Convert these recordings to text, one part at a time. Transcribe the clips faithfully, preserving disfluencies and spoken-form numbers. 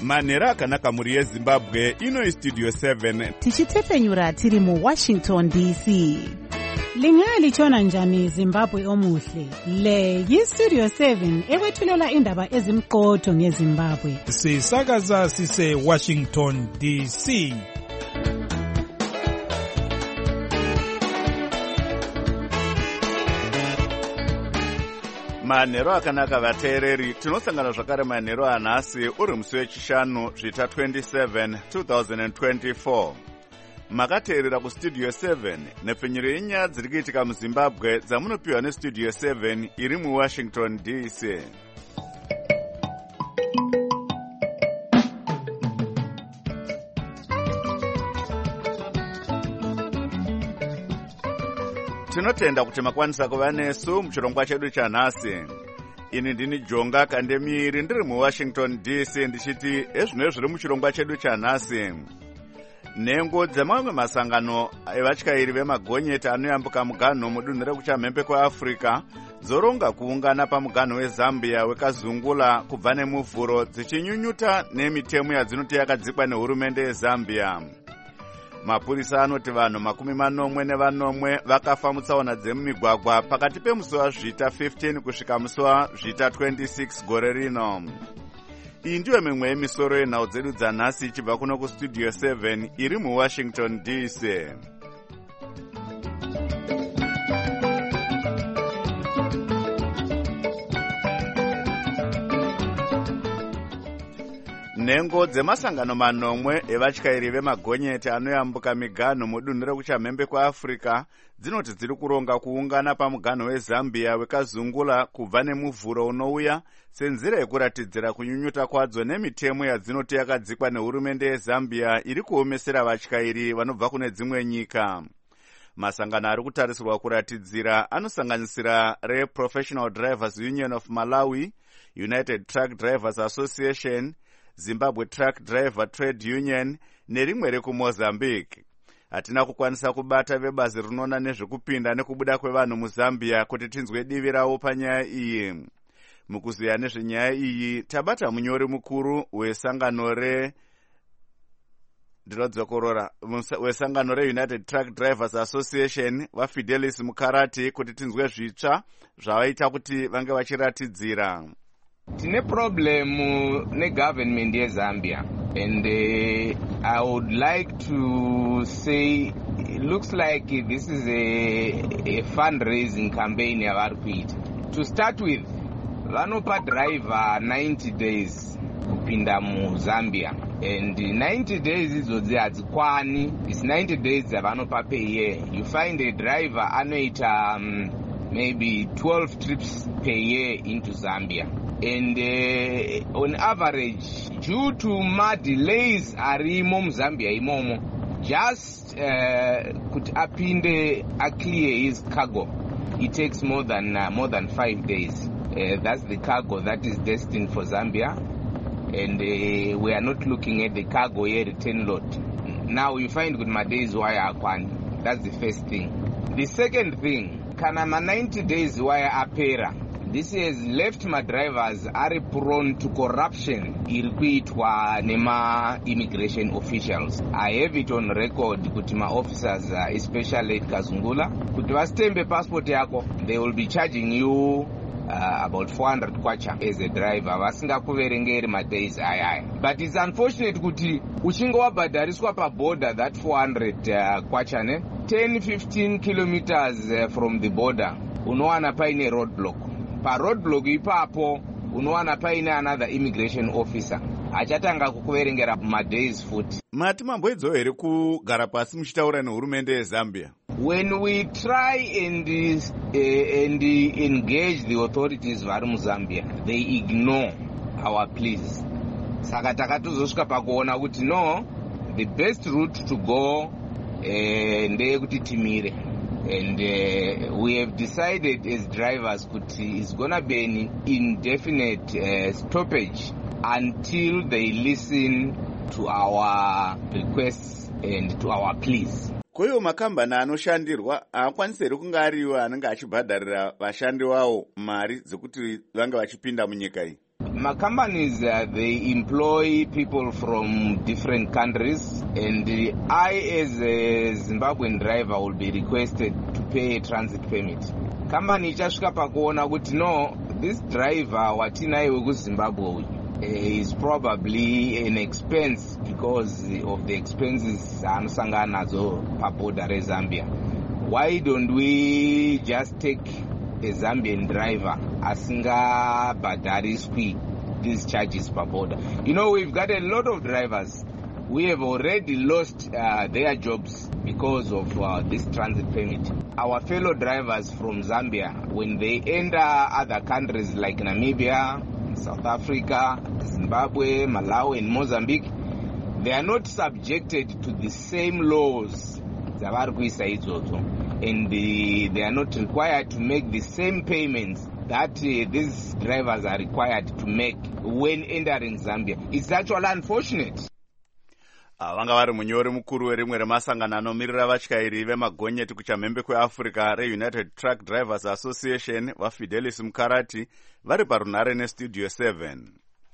manhero akanaka mhuri yezimbabwe. Ino Studio seven tichitepfenyura tiri muWashington D C. Lingalitshona njani Zimbabwe omuhle? Le yiStudio seven ekwethulela indaba ezimqotho ngeZimbabwe. Sisakaza sise Washington D C. manhero akanaka vateereri, tinosangana zvakare manhero anhasi uri musi wechishanu zvita twenty-seven two thousand twenty-four. Makateerera kuStudio seven nepfenyuro yenyaya dziri kuitika muZimbabwe dzamunopiwa neStudio seven iri muWashington D C. Tinotenda kuti makwanisa kuva nesu muchirongwa chedu chanhasi. Ini ndini Jonga Kandemiri ndiri muWashington D C ndichiti ezvino zviri muchirongwa chedu chanhasi. Nhengo dzamamwe masangano evatyairi vemagonyeti anoyambuka muganho mudunhu rekuchamhembe kweAfrica dzoronga kuungana pamuganho weZambia wekazungula kubva nemuvhuro dzichinyunyuta nemitemo yadzinoti yakadzikwa nehurumende yeZambia. Mapurisa anoti vanhu makumi manomwe nevanomwe vakafa mutsaona dzemumigwagwa pakati pemusi wazvita fifteen kusvika musi wazvita twenty-six gore rino. Iyi ndiyo mimwe yemisoro yenhau dzedu dzanhasi ichibva kuno kuStudio seven iri muWashington D C. Nhengo dzemasangano manomwe evatyairi vemagonyeti anoyambuka miganho mudunhu rekuchamhembe kweAfrica dzinoti dziri kuronga kuungana pamuganho weZambia wekazungula kubva nemuvhuro unouya senzira yekuratidzira kunyunyuta kwadzo nemitemo yadzinoti yakadzikwa nehurumende yeZambia iri kuomesera vatyairi vanobva kune dzimwe nyika. Masangano ari kutarisirwa kuratidzira anosanganisira reProfessional Drivers Union of Malawi, United Truck Drivers Association, Zimbabwe Truck Driver Trade Union nerimwe rekuMozambique. Hatina kukwanisa kubata vebazi rinoona nezvekupinda nekubuda kwevanhu muZambia kuti tinzwe divi ravo panyaya iyi. Mukuziya nezvenyaya iyi tabata munyori mukuru wesangano re ndinodzokorora wesangano reUnited Truck Drivers Association vaFidelis Mukarati kuti tinzwe zvitsva zvavaita kuti vange vachiratidzira. Tine problem ne-government yeZambia, and uh, I would like to say it looks like this is a, a fundraising campaign yavari kuita. To start with, vanopa driver ninety days kupinda muZambia, and ninety days idzodzi hadzikwani. It's ninety days dzavanopa per year. You find a driver anoita um, maybe twelve trips per year into Zambia. And uh, on average, due to ma delays arimo muZambia imomo, just uh, kuti apinde a clear his cargo, it takes more than uh, more than five days. Uh, that's the cargo that is destined for Zambia, and uh, we are not looking at the cargo here return load. Now you find good ma days wire akwani. That's the first thing. The second thing, kana ma ninety days wire apera. This has left my drivers are prone to corruption irikuitwa nema immigration officials. I have it on record kuti ma officers uh, especially at Kazungula kuti vastembe passport yako, they will be charging you uh, about four hundred kwacha as a driver vasingakuverengeri ma days ayaya. But it's unfortunate kuti uchinge wabhadhariswa pa border that four hundred uh, kwacha ne ten fifteen kilometers uh, from the border unowana paine roadblock. Pa roadblock ipapo unowana paine another immigration officer achatanga kukuverengera ma days futi. Mati mamboedzawo here kugara pasi muchitaura nehurumende yeZambia? When we try and uh, and engage the authorities vari muZambia, they ignore our pleas. Saka takatozosvika pakuona kuti no, the best route to go uh, ndeyekuti timire. And uh, we have decided as drivers that it's going to be an indefinite uh, stoppage until they listen to our requests and to our pleas. Koyo makambani anoshandirwa haakwanisiri kunge ariwo anenge achibhadharira vashandi wavo mari dzekuti vange vachipinda munyika iyi. My companies, uh, they employ people from different countries, and uh, I, as a Zimbabwean driver, will be requested to pay a transit permit. Company ichasvika pakuona kuti no, this driver watinaye wekuZimbabwe uh, is probably an expense because of the expenses anosangana nadzo paborder reZambia. Why don't we just take a Zambian driver asinga bhadhariswi these charges per border? You know, we've got a lot of drivers. We have already lost uh, their jobs because of uh, this transit permit. Our fellow drivers from Zambia, when they enter other countries like Namibia, South Africa, Zimbabwe, Malawi, and Mozambique, they are not subjected to the same laws, and the, they are not required to make the same payments that uh, these drivers are required to make when entering Zambia. It's actually unfortunate. vanga vari munyori mukuru werimwe remasangano anomirira vatyairi vemagonyeti kuchamhembe kweafrica reunited truck drivers association vafidelis mukarati vari parunhare nestudio seven.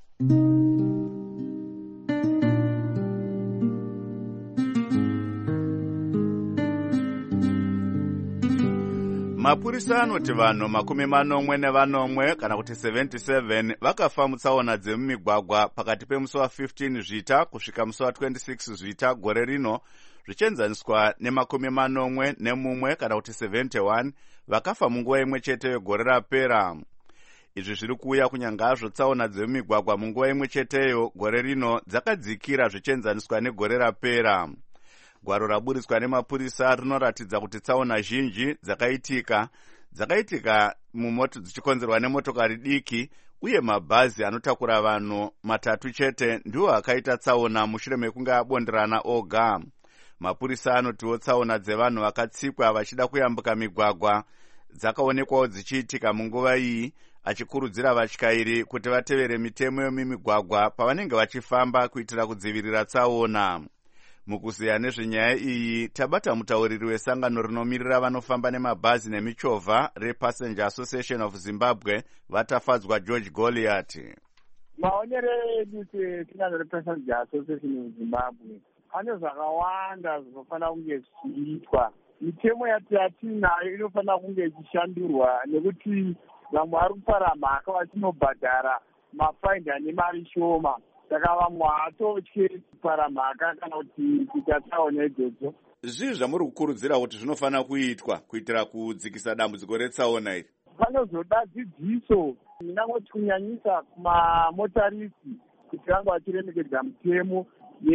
mapurisa anoti vanhu makumi manomwe nevanomwe kana kuti seventy-seven vakafa mutsaona dzemumigwagwa pakati pemusi wa15 zvita kusvika musi wa26 zvita gore rino, zvichienzaniswa nemakumi manomwe nemumwe kana kuti seventy-one vakafa munguva imwe chete yegore rapera. Izvi zviri kuuya kunyangazvo tsaona dzemumigwagwa munguva imwe cheteyo gore rino dzakadzikira zvichienzaniswa negore rapera. Gwaro raburitswa nemapurisa rinoratidza kuti tsaona zhinji dzakaitika dzakaitika mumoto dzichikonzerwa nemotokari diki uye mabhazi anotakura vanhu matatu chete ndiwo akaita tsaona mushure mekunge abonderana oga. Mapurisa anotiwo tsaona dzevanhu vakatsikwa vachida kuyambuka migwagwa dzakaonekwawo dzichiitika munguva iyi, achikurudzira vatyairi kuti vatevere mitemo yemimigwagwa pavanenge vachifamba kuitira kudzivirira tsaona. Mukuziya nezvenyaya iyi tabata mutauriri wesangano rinomirira vanofamba nemabhazi nemichovha rePassenger Association of Zimbabwe vatafadzwa George Goliath. Maonere edu sesangano rePassenger Association of Zimbabwe ane zvakawanda zvinofanira kunge zvichiitwa. Mitemo yatinayo inofanira kunge ichishandurwa nekuti vamwe vari kupara mhaka vachinobhadhara mafaini ane mari shoma. Saka vamwe hatotye kupara mhaka kana kuti kuita tsaona idzodzo. Zvii zvamuri kukurudzira kuti zvinofanira kuitwa kuitira kudzikisa dambudziko retsaona iri? Panozoda dzidziso inangoti kunyanyisa kumamotarisi kuti vange vachiremekedza mitemo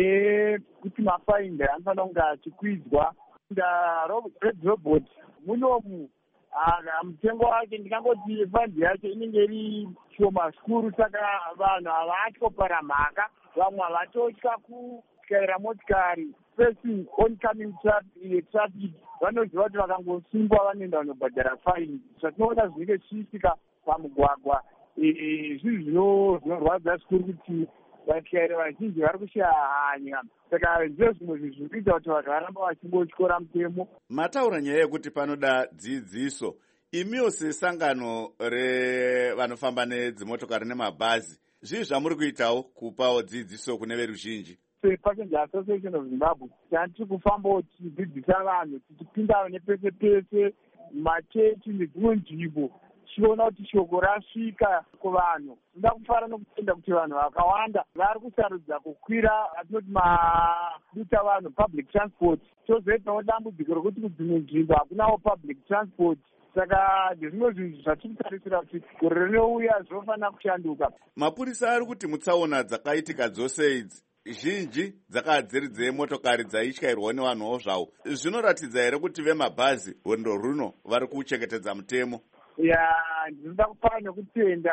yekuti mafaini anofanira kunge achikwidzwa. Red Robot munomu mutengo wake ndingangoti fandi yacho inenge iri shoma zvikuru, saka vanhu havatopara mhaka, vamwe havatotya kutyaira motikari facing oncoming traffic, vanoziva kuti vakangosungwa vanoenda vanobhadhara faini. Zvatinoona zvinenge zvichiitika pamugwagwa zvinhu zvinorwadza zvikuru kuti vatyairi vazhinji vari kushaya hanya, saka ndizvo zvimwe zvinhu zviri kuita kuti vanhu varamba vachingotyora mutemo. Mataura nyaya yekuti panoda dzidziso. Imiwo sesangano revanofamba nedzimotokari nemabhazi, zvii zvamuri kuitawo kupawo dzidziso kune veruzhinji? Passenger Association of Zimbabwe tiri kufambawo tichidzidzisa vanhu, tichipindawo nepese pese machechi nedzimwe nzvimbo, tichiona kuti shoko rasvika kuvanhu. Tinoda kufara nokutenda kuti vanhu vakawanda vari kusarudza kukwira atinoti maduta vanhu public transport. Tozoitawo dambudziko rokuti kudzimwe nzvimbo hakunawo public transport. Saka ndezvimwe zvinhu zvatiri kutarisira kuti gore rinouya zvinofanira kushanduka. Mapurisa ari kuti mutsaona dzakaitika dzose idzi zhinji dzakava dziri dzemotokari dzaityairwa nevanhuwo zvavo. Zvinoratidza here kuti vemabhazi rwendo runo vari kuchengetedza mutemo? Ya, ndinoda kufara nekutenda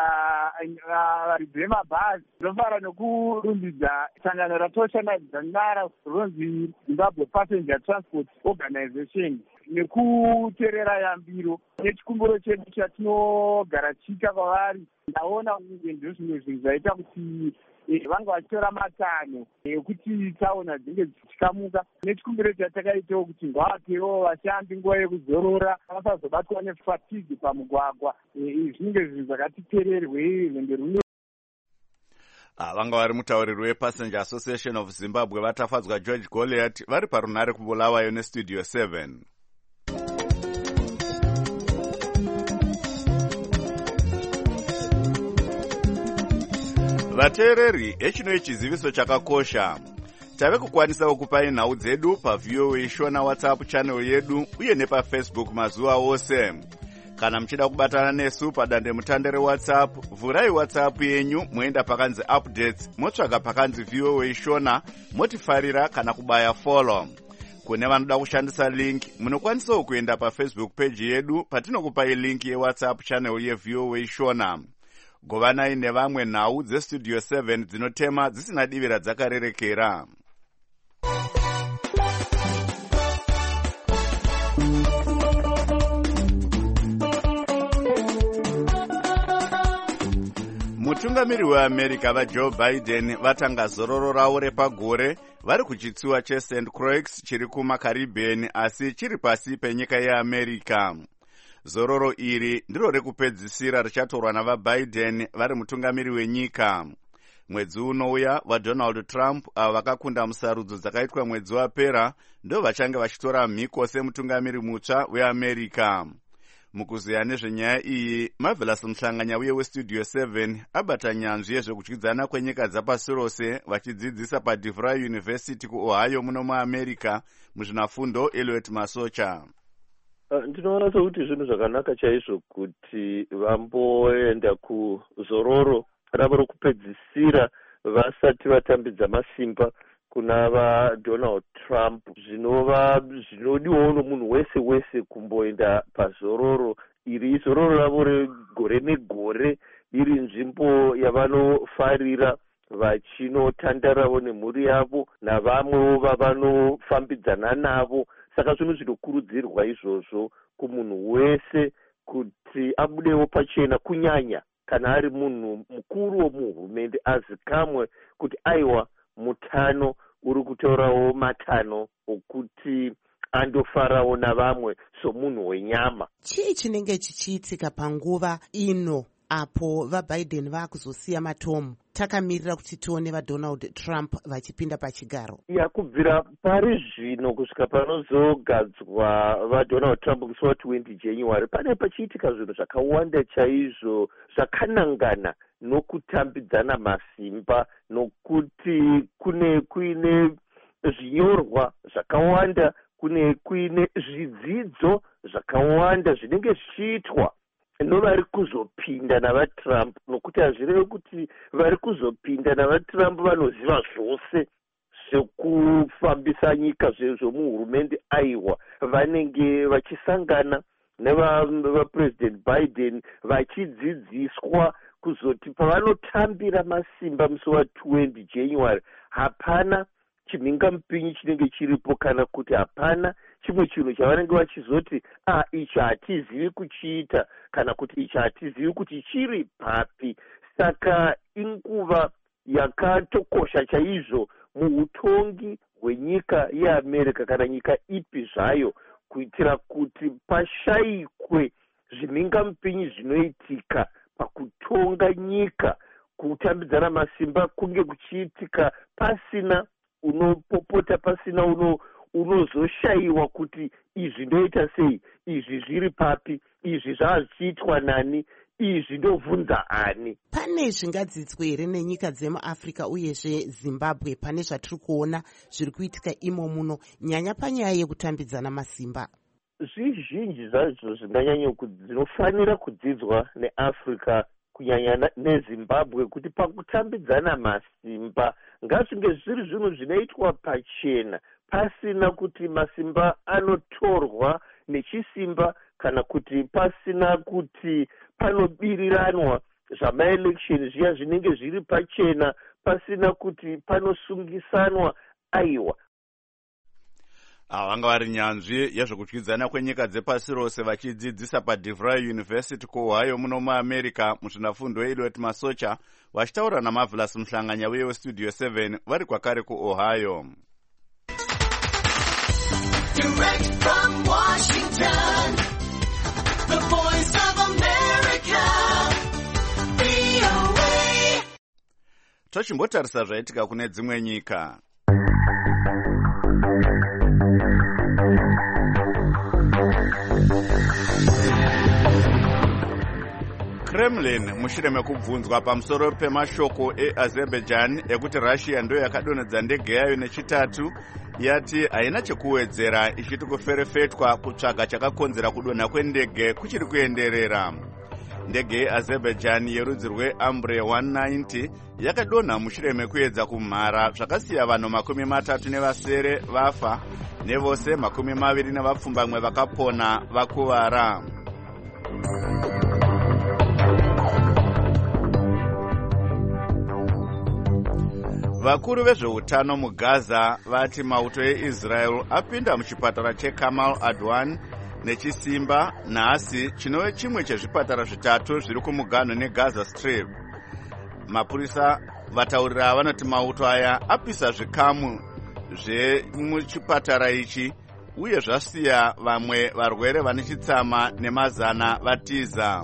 varidzi vemabhazi. Ndinofara nekurumbidza sangano ratoshandadza nyara rinonzi Zimbabwe Passenger Transport Organization nekuteerera yambiro nechikumbiro chedu chatinogara chiita kwavari. Ndaona kunge ndizvo zvimwe zvinhu zvaita kuti vange vachitora matanho ekuti tsaona dzinge dzichikamuka. Nechikumbiro chatakaitawo kuti ngavapewo vashandi nguva yekuzorora, vasazobatwa nefatigue pamugwagwa. Izvi zvinenge zvinhu zvakati pererwe rwendo runo vanga vari mutauriri wePassenger Association of Zimbabwe vatafadzwa George Goliath vari parunhare kubulawayo nestudio seven. Vateereri, echino chiziviso chakakosha. Tave kukwanisa kukupai nhau dzedu paV O A Shona WhatsApp channel yedu uye nepafacebook mazuva ose. Kana mchida kubatana nesu padande mutande reWhatsApp, vurai WhatsApp yenyu muenda pakanzi updates, motsvaga pakanzi V O A Shona, motifarira kana kubaya follow. Kune vanoda kushandisa link, munokwanisawo kuenda paFacebook page yedu patinokupai link yeWhatsApp channel yeV O A Shona. Govanai nevamwe nhau dzestudio seven dzinotema dzisina divira dzakarerekera. Mutungamiri weAmerica vaJoe Biden vatanga zororo ravo repagore vari kuchitsuwa cheSaint Croix chiri kumaCaribbean asi chiri pasi penyika yeAmerica. Zororo iri ndiro rekupedzisira richatorwa navaBiden vari mutungamiri wenyika. Mwedzi unouya vaDonald Trump ava vakakunda musarudzo dzakaitwa mwedzi wapera ndo vachange vachitora mhiko semutungamiri mutsva weAmerica. Mukuziya nezvenyaya iyi, Marvelous Mhlanganya uye westudio seven abata nyanzvi yezvekudyidzana kwenyika dzapasi rose vachidzidzisa paDeVry University kuOhio muno muAmerica muzvinafundo Elliot Masocha. Ndinoona sekuti zvinhu zvakanaka chaizvo kuti vamboenda kuzororo ravo rokupedzisira vasati vatambidza masimba kuna vaDonald Trump. Zvinova zvinodiwawo nomunhu wese wese kumboenda pazororo iri. Zororo ravo regore negore iri nzvimbo yavanofarira vachinotandarawo nemhuri yavo navamwewo vavanofambidzana navo. Saka zvinhu zvinokurudzirwa izvozvo kumunhu wese kuti abudewo pachena, kunyanya kana ari munhu mukuru womuhurumende azikamwe kuti aiwa mutano uri kutorawo matano okuti andofarawo navamwe somunhu wenyama. Chii chinenge chichiitika panguva ino apo vaBiden vaakuzosiya matomu takamirira kuti tione vaDonald Trump vachipinda pachigaro? Ya, kubvira pari zvino kusvika panozogadzwa vaDonald Trump musi wa20 January pane pachiitika zvinhu zvakawanda chaizvo zvakanangana nokutambidzana masimba, nokuti kune kuine zvinyorwa zvakawanda, kune kuine zvidzidzo zvakawanda zvinenge zvichiitwa novari kuzopinda navaTrump, nokuti hazvirevi kuti vari kuzopinda navaTrump vanoziva zvose zvekufambisa nyika zvemuhurumende. Aiwa, vanenge vachisangana nevaPresident Biden vachidzidziswa kuzoti pavanotambira masimba musi wa20 January hapana chimhingamupinyi chinenge chiripo, kana kuti hapana chimwe chinhu chavanenge vachizoti ah ichi hatizivi kuchiita, kana kuti ichi hatizivi kuti chiri papi. Saka inguva yakatokosha chaizvo muutongi hwenyika yeAmerica kana nyika ipi zvayo, kuitira kuti pashayikwe zvimhingamupinyi zvinoitika pakutonga nyika. Kutambidzana masimba kunge kuchiitika pasina unopopota, pasina uno unozoshayiwa kuti izvi ndoita sei, izvi zviri papi, izvi zvazvichiitwa nani, izvi ndobvunza ani. Pane zvingadzidzwe here nenyika dzemuAfrica uyezve Zimbabwe pane zvatiri kuona zviri kuitika imo muno, nyanya panyaya yekutambidzana masimba? Zvizhinji zvacho zvinganyanya dzinofanira kudzidzwa neAfrica kunyanya neZimbabwe, kuti pakutambidzana masimba ngazvinge zviri zvinhu zvinoitwa pachena, pasina kuti masimba anotorwa nechisimba, kana kuti pasina kuti panobiriranwa zvamaelection zviya zvinenge zviri pachena, pasina kuti panosungisanwa. Aiwa, ava vanga vari nyanzvi yezvekudyidzana kwenyika dzepasi rose vachidzidzisa paDeVry University kuOhio muno muAmerica muzvinafundo Elliot Masocha vachitaura naMarvelous Mhlanganya uye westudio seven vari kwakare kuOhio. Direct from Washington, the voice of America, V O A. tochimbotarisa zvaitika kune dzimwe nyika. Kremlin mushure mekubvunzwa pamusoro pemashoko eAzerbaijan ekuti Russia ndiyo yakadonedza ndege yayo nechitatu, yati haina chekuwedzera, ichiti kuferefetwa kutsvaga chakakonzera kudonha kwendege kuchiri kuenderera. Ndege yeAzerbaijan yerudzi rweAmbre one ninety yakadonha mushure mekuedza kumhara, zvakasiya vanhu makumi matatu nevasere vafa nevose makumi maviri nevapfumbamwe vakapona vakuvara. Vakuru vezveutano muGaza vati mauto eIsrael apinda muchipatara cheKamal Adwan nechisimba nhasi, chinove chimwe chezvipatara zvitatu zviri kumuganho neGaza Strip. Mapurisa vataurira vanoti mauto aya apisa zvikamu zvemuchipatara ichi uye zvasiya vamwe varwere vane chitsama nemazana vatiza.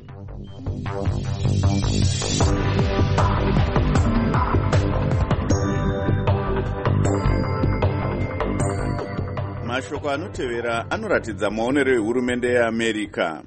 Mashoko anotevera anoratidza maonero ehurumende yeAmerika.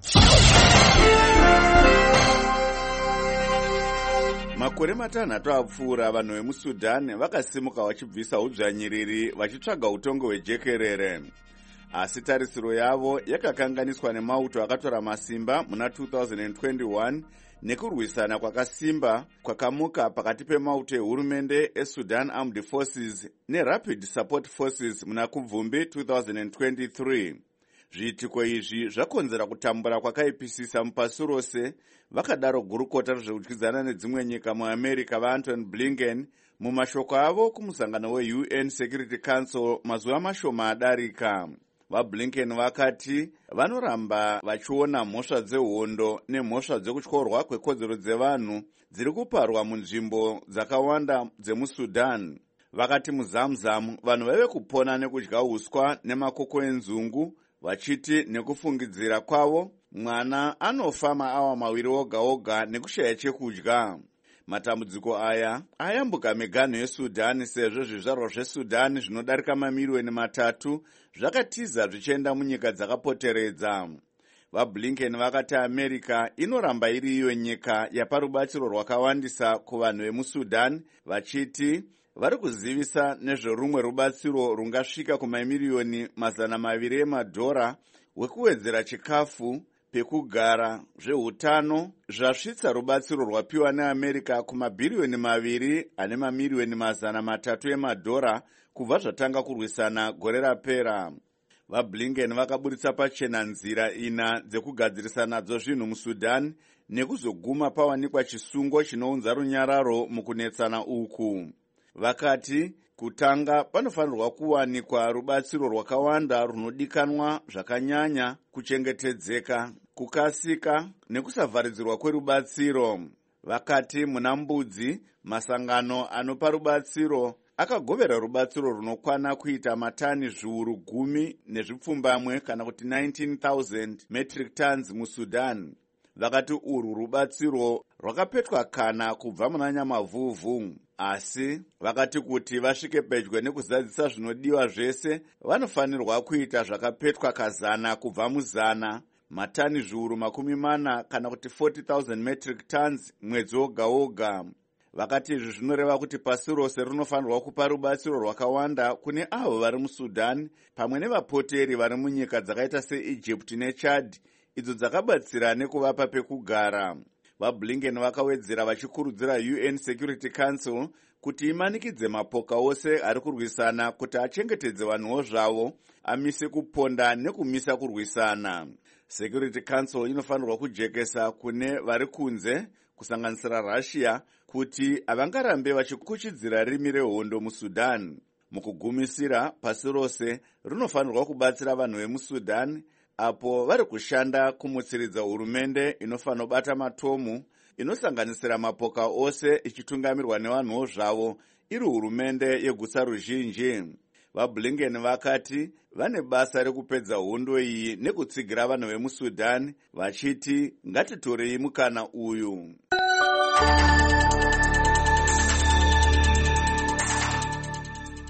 Makore matanhatu apfuura, vanhu vemuSudan vakasimuka vachibvisa udzvanyiriri vachitsvaga utongo hwejekerere. Asi tarisiro yavo yakakanganiswa nemauto akatora masimba muna two thousand twenty-one nekurwisana kwakasimba kwakamuka pakati pemauto ehurumende eSudan Armed Forces neRapid Support Forces muna kubvumbi two thousand twenty-three. Zviitiko izvi zvakonzera kutambura kwakaipisisa mupasi rose. Vakadaro gurukota rezvekudyidzana nedzimwe nyika muAmerica vaAntony Blinken mumashoko avo kumusangano weU N Security Council mazuva mashoma adarika. VaBlinken vakati vanoramba vachiona mhosva dzehondo nemhosva dzekutyorwa kwekodzero dzevanhu dziri kuparwa munzvimbo dzakawanda dzemuSudan. Vakati muzamzamu vanhu vaive kupona nekudya uswa nemakoko enzungu, vachiti nekufungidzira kwavo mwana anofa maawa mawiri oga oga nekushaya chekudya. Matambudziko aya ayambuka miganho yeSudan sezvo zvizvarwa zveSudan zvinodarika mamiliyoni matatu zvakatiza zvichienda munyika dzakapoteredza. VaBlinken vakati America inoramba iri iyo nyika yapa rubatsiro rwakawandisa kuvanhu vemuSudan, vachiti vari kuzivisa nezverumwe rubatsiro rungasvika kumamiliyoni mazana maviri emadhora wekuwedzera chikafu, pekugara, zveutano, zvasvitsa rubatsiro rwapiwa neAmerica kumabhiriyoni maviri ane mamiliyoni mazana matatu emadhora kubva zvatanga kurwisana gore rapera. VaBlinken vakaburitsa pachena nzira ina dzekugadzirisa nadzo zvinhu muSudan nekuzoguma pawanikwa chisungo chinounza runyararo mukunetsana uku. Vakati kutanga panofanirwa kuwanikwa rubatsiro rwakawanda runodikanwa zvakanyanya, kuchengetedzeka, kukasika nekusavharidzirwa kwerubatsiro. Vakati muna mbudzi masangano anopa rubatsiro akagovera rubatsiro runokwana kuita matani zviuru gumi nezvipfumbamwe kana kuti nineteen thousand metric tons muSudan. Vakati urwu rubatsiro rwakapetwa kana kubva muna nyamavhuvhu. Asi vakati kuti vasvike pedyo nekuzadzisa zvinodiwa zvese vanofanirwa kuita zvakapetwa kazana kubva muzana, matani zviuru makumi mana kana kuti forty thousand metric tons mwedzi oga oga. Vakati izvi zvinoreva kuti pasi rose rinofanirwa kupa rubatsiro rwakawanda kune avo vari muSudan pamwe nevapoteri vari munyika dzakaita seEgypt neChad idzo dzakabatsira nekuvapa pekugara. VaBlinken vakawedzera vachikurudzira U N Security Council kuti imanikidze mapoka ose ari kurwisana kuti achengetedze vanhuwo zvavo, amise kuponda nekumisa kurwisana. Security Council inofanirwa kujekesa kune vari kunze kusanganisira Russia kuti havangarambe vachikuchidzira rimi rehondo muSudan. Mukugumisira, pasi rose rinofanirwa kubatsira vanhu vemuSudan apo vari kushanda kumutsiridza hurumende inofanira bata matomu, inosanganisira mapoka ose ichitungamirwa nevanhuwo zvavo, iri hurumende yeguta ruzhinji. VaBlinken vakati vane basa rekupedza hondo iyi nekutsigira vanhu vemuSudan, vachiti ngatitorei mukana uyu.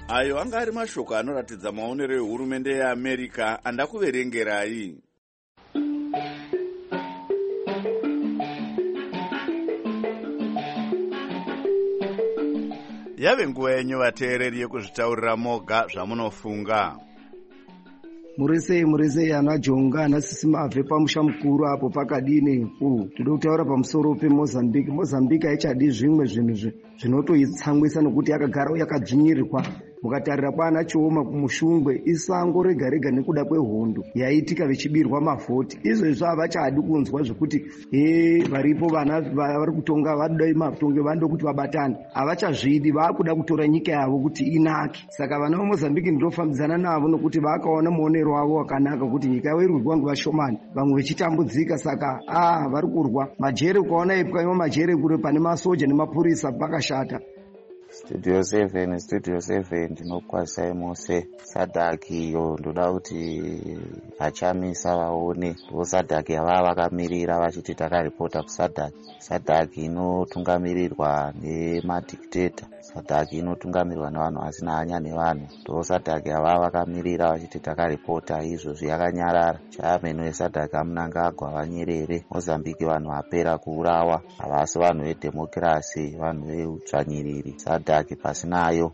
Ayo anga ari mashoko anoratidza maonero ehurumende yeAmerica andakuverengerai. Yave nguva yenyu vateereri yekuzvitaurira moga zvamunofunga. Murisei murisei ana Jonga ana Sisi Mabve pamusha mukuru apo pakadini u tode kutaura pamusoro peMozambique. Mozambique haichadi zvimwe zvinhu zvinotoitsangwisa nokuti yakagara yakadzvinyirirwa. Mukatarira kwaana Chioma kumushungwe isango rega rega nekuda kwehondo yaitika vechibirwa mavhoti. Izvezvi havachadi kunzwa zvekuti he varipo vana vari kutonga vadai matonge vanoda kuti vabatane. Havachazvidi, vakuda kutora nyika yavo kuti inake. Saka vana veMozambique ndinofambidzana navo nokuti vakaona muonero wavo wakanaka kuti nyika yavo irikudyiwa ngevashomani, vamwe vechitambudzika. Saka ah vari kurwa majere. Ukaona ipwa majere kure pane masoja nemapurisa pakashata. Studio seven, Studio seven, ndinokwazisai mose. Sadhaki iyo ndoda kuti vachamisa vaone. Ndo Sadhaki yava vakamirira vachiti takaripota kusadhaki. Sadhaki inotungamirirwa nemadhikiteta. Sadhaki inotungamirirwa nevanhu vasina hanya nevanhu. Ndo Sadhaki yava vakamirira vachiti takaripota. Izvozvi yakanyarara. Chairman weSadhaki amunanga agwa vanyerere. Mozambique vanhu vapera kuurawa. Havasi vanhu vedhemokirasi, vanhu veutsvanyiriri. Sadhaki pasinayo.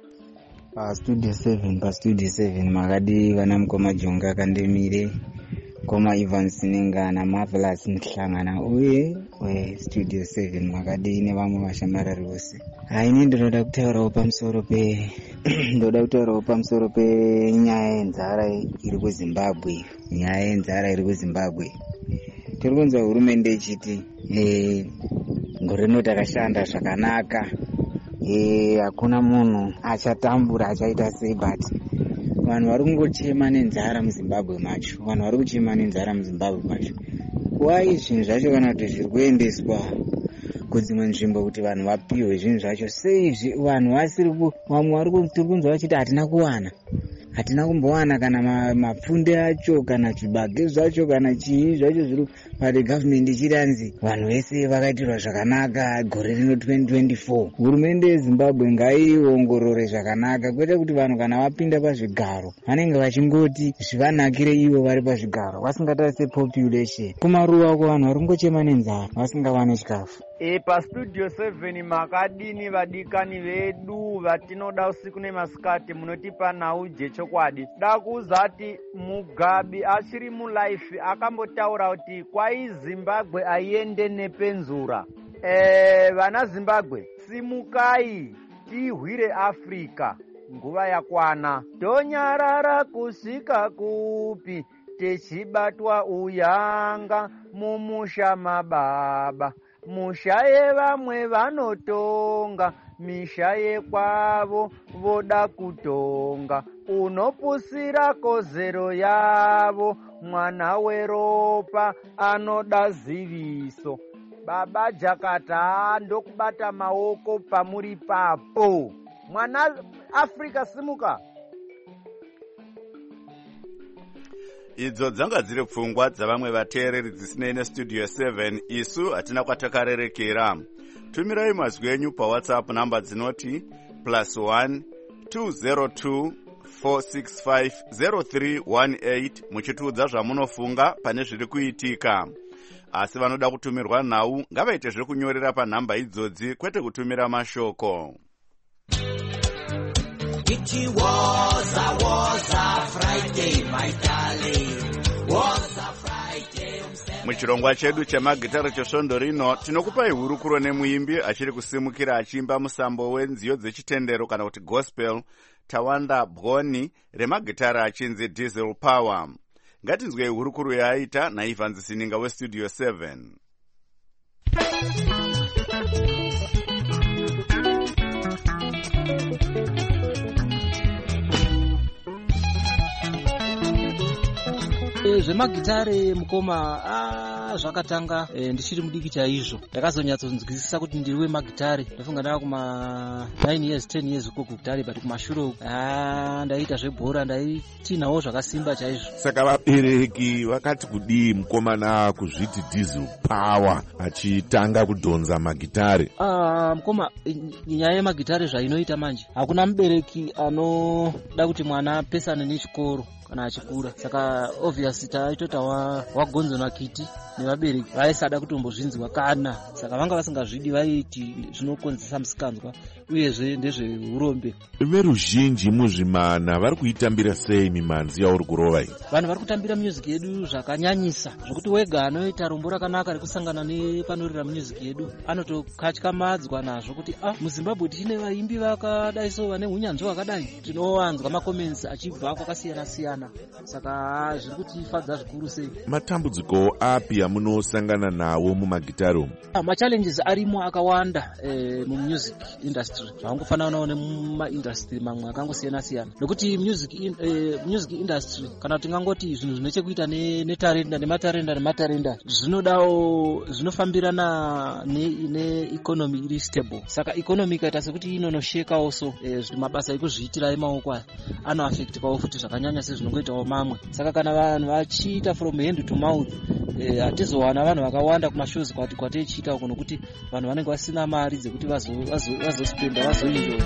Pa Studio seven, pa Studio seven makadi vana mukoma Jonga kandemire. Koma Evans Ningana Marvelous Mhlangana uye we Studio seven makadi nevamwe vashamarari vose. Haini ndoda kutaurawo pamusoro pe ndoda kutaurawo pamusoro penyaya yenzara iri kuZimbabwe. Nyaya yenzara iri kuZimbabwe. Tiri kunzwa hurumende ichiti eh gore rino takashanda zvakanaka. Eh hakuna munhu achatambura achaita sei, but vanhu vari kungochema nenzara muZimbabwe macho. Vanhu vari kuchema nenzara muZimbabwe macho. Why zvinhu zvacho kana kuti zviri kuendeswa kudzimwe nzvimbo kuti vanhu vapiwe zvinhu zvacho sei vanhu vasiri ku vamwe vari tiri kunzwa vachiti hatina kuwana. Hatina kumbowana kana mapfunde acho kana chibage zvacho kana chii zvacho zviri pari government ichiranzi vanhu vese vakaitirwa zvakanaka gore rino twenty twenty-four. Hurumende yeZimbabwe ngaiongorore zvakanaka kwete kuti vanhu kana vapinda pazvigaro vanenge vachingoti zvivanakire ivo vari pazvigaro vasingatarise population. Kumaruwa uko vanhu vari kungochema nenzara vasingawane chikafu. E pa Studio seven makadini vadikani vedu vatinoda usiku nemasikati munotipa nauje chokwadi. Da kuzati Mugabe achiri mulife akambotaura kuti kwai Zimbabwe aiende nepenzura. Eh vana Zimbabwe simukai tihwire Afrika nguva yakwana. Tonyarara kusvika kupi techibatwa uyanga mumusha mababa. Musha yevamwe vanotonga, misha yekwavo voda kutonga. Unopusira kozero yavo, mwana weropa anoda ziviso. Baba Jakata ndokubata maoko pamuri papo. Mwana Afrika simuka. Idzo dzanga dziri pfungwa dzavamwe vateereri dzisinei neStudio seven. Isu hatina kwatakarerekera. Tumirai mazwi enyu paWhatsApp namba dzinoti plus one two zero two four six five zero three one eight muchitiudza zvamunofunga pane zviri kuitika. Asi vanoda kutumirwa nhau ngavaite zviri kunyorera panhamba idzodzi kwete kutumira mashoko. It was a was a Friday, my darling. Was a Friday. Muchirongwa chedu chemagitara chesvondo rino tinokupai hurukuro nemuimbi achiri kusimukira achimba musambo wenziyo dzechitendero kana kuti gospel Tawanda Bgoni remagitara achinzi Diesel Power. Ngatinzwei hurukuro yaaita naIvans Sininga weStudio seven. Zvemagitare mukoma ah, zvakatanga eh, ndichiri mudiki chaizvo ndakazonyatsonzwisisa kuti ndiri wemagitare ndafunga ndava kuma nine years ten years uko kugitare but kumashure uku ah, ndaita zvebhora ndaitinawo zvakasimba chaizvo. Saka vabereki vakati kudii mukomana kuzviti Diesel Power achitanga kudhonza magitare? Ah, mukoma nyaya yemagitare zvainoita manje hakuna mubereki anoda kuti mwana apesane nechikoro kana achikura, saka obviously taitota wagonzwa kiti nevabereki vaisada kutombozvinzwa kana, saka vanga vasingazvidi vaiti zvinokonzesa musikanzwa uyezve ndezveurombe. Veruzhinji muzvimana vari kuitambira sei mimanzi yauri kurova iyi? Vanhu vari kutambira music yedu zvakanyanyisa zvokuti wega anoita rombo rakanaka rekusangana nepanorira music yedu anotokatyamadzwa nazvo kuti ah, muZimbabwe tine vaimbi vakadai so vane hunyanzvi hwakadai. Tinowanzwa makomensi achibva kwakasiyana siyana, saka zviri kutifadza zvikuru sei. Matambudziko api amunosangana nawo mumagitare umu? Machallenges arimo akawanda eh, mumusic industry zvavangofanana nawo nemumaindustry mamwe akangosiyana siyana, nekuti music, in, eh, music industry kana tingangoti zvinhu zvine chekuita netarenda nematarenda nematarenda zvinodawo zvinofambirana neeconomy iri stable, saka economy ikaita sekuti inonoshekawo so eh, mabasa ekuzviitira emaoko aya anoaffectikawo futi zvakanyanya sezvinongoitawo mamwe, saka kana vanhu vachiita from hand to mouth hatizowana vanhu vakawanda kumashows kwati kwateichiita uko nokuti vanhu vanenge vasina mari dzekuti vazospenda vazoenjoya.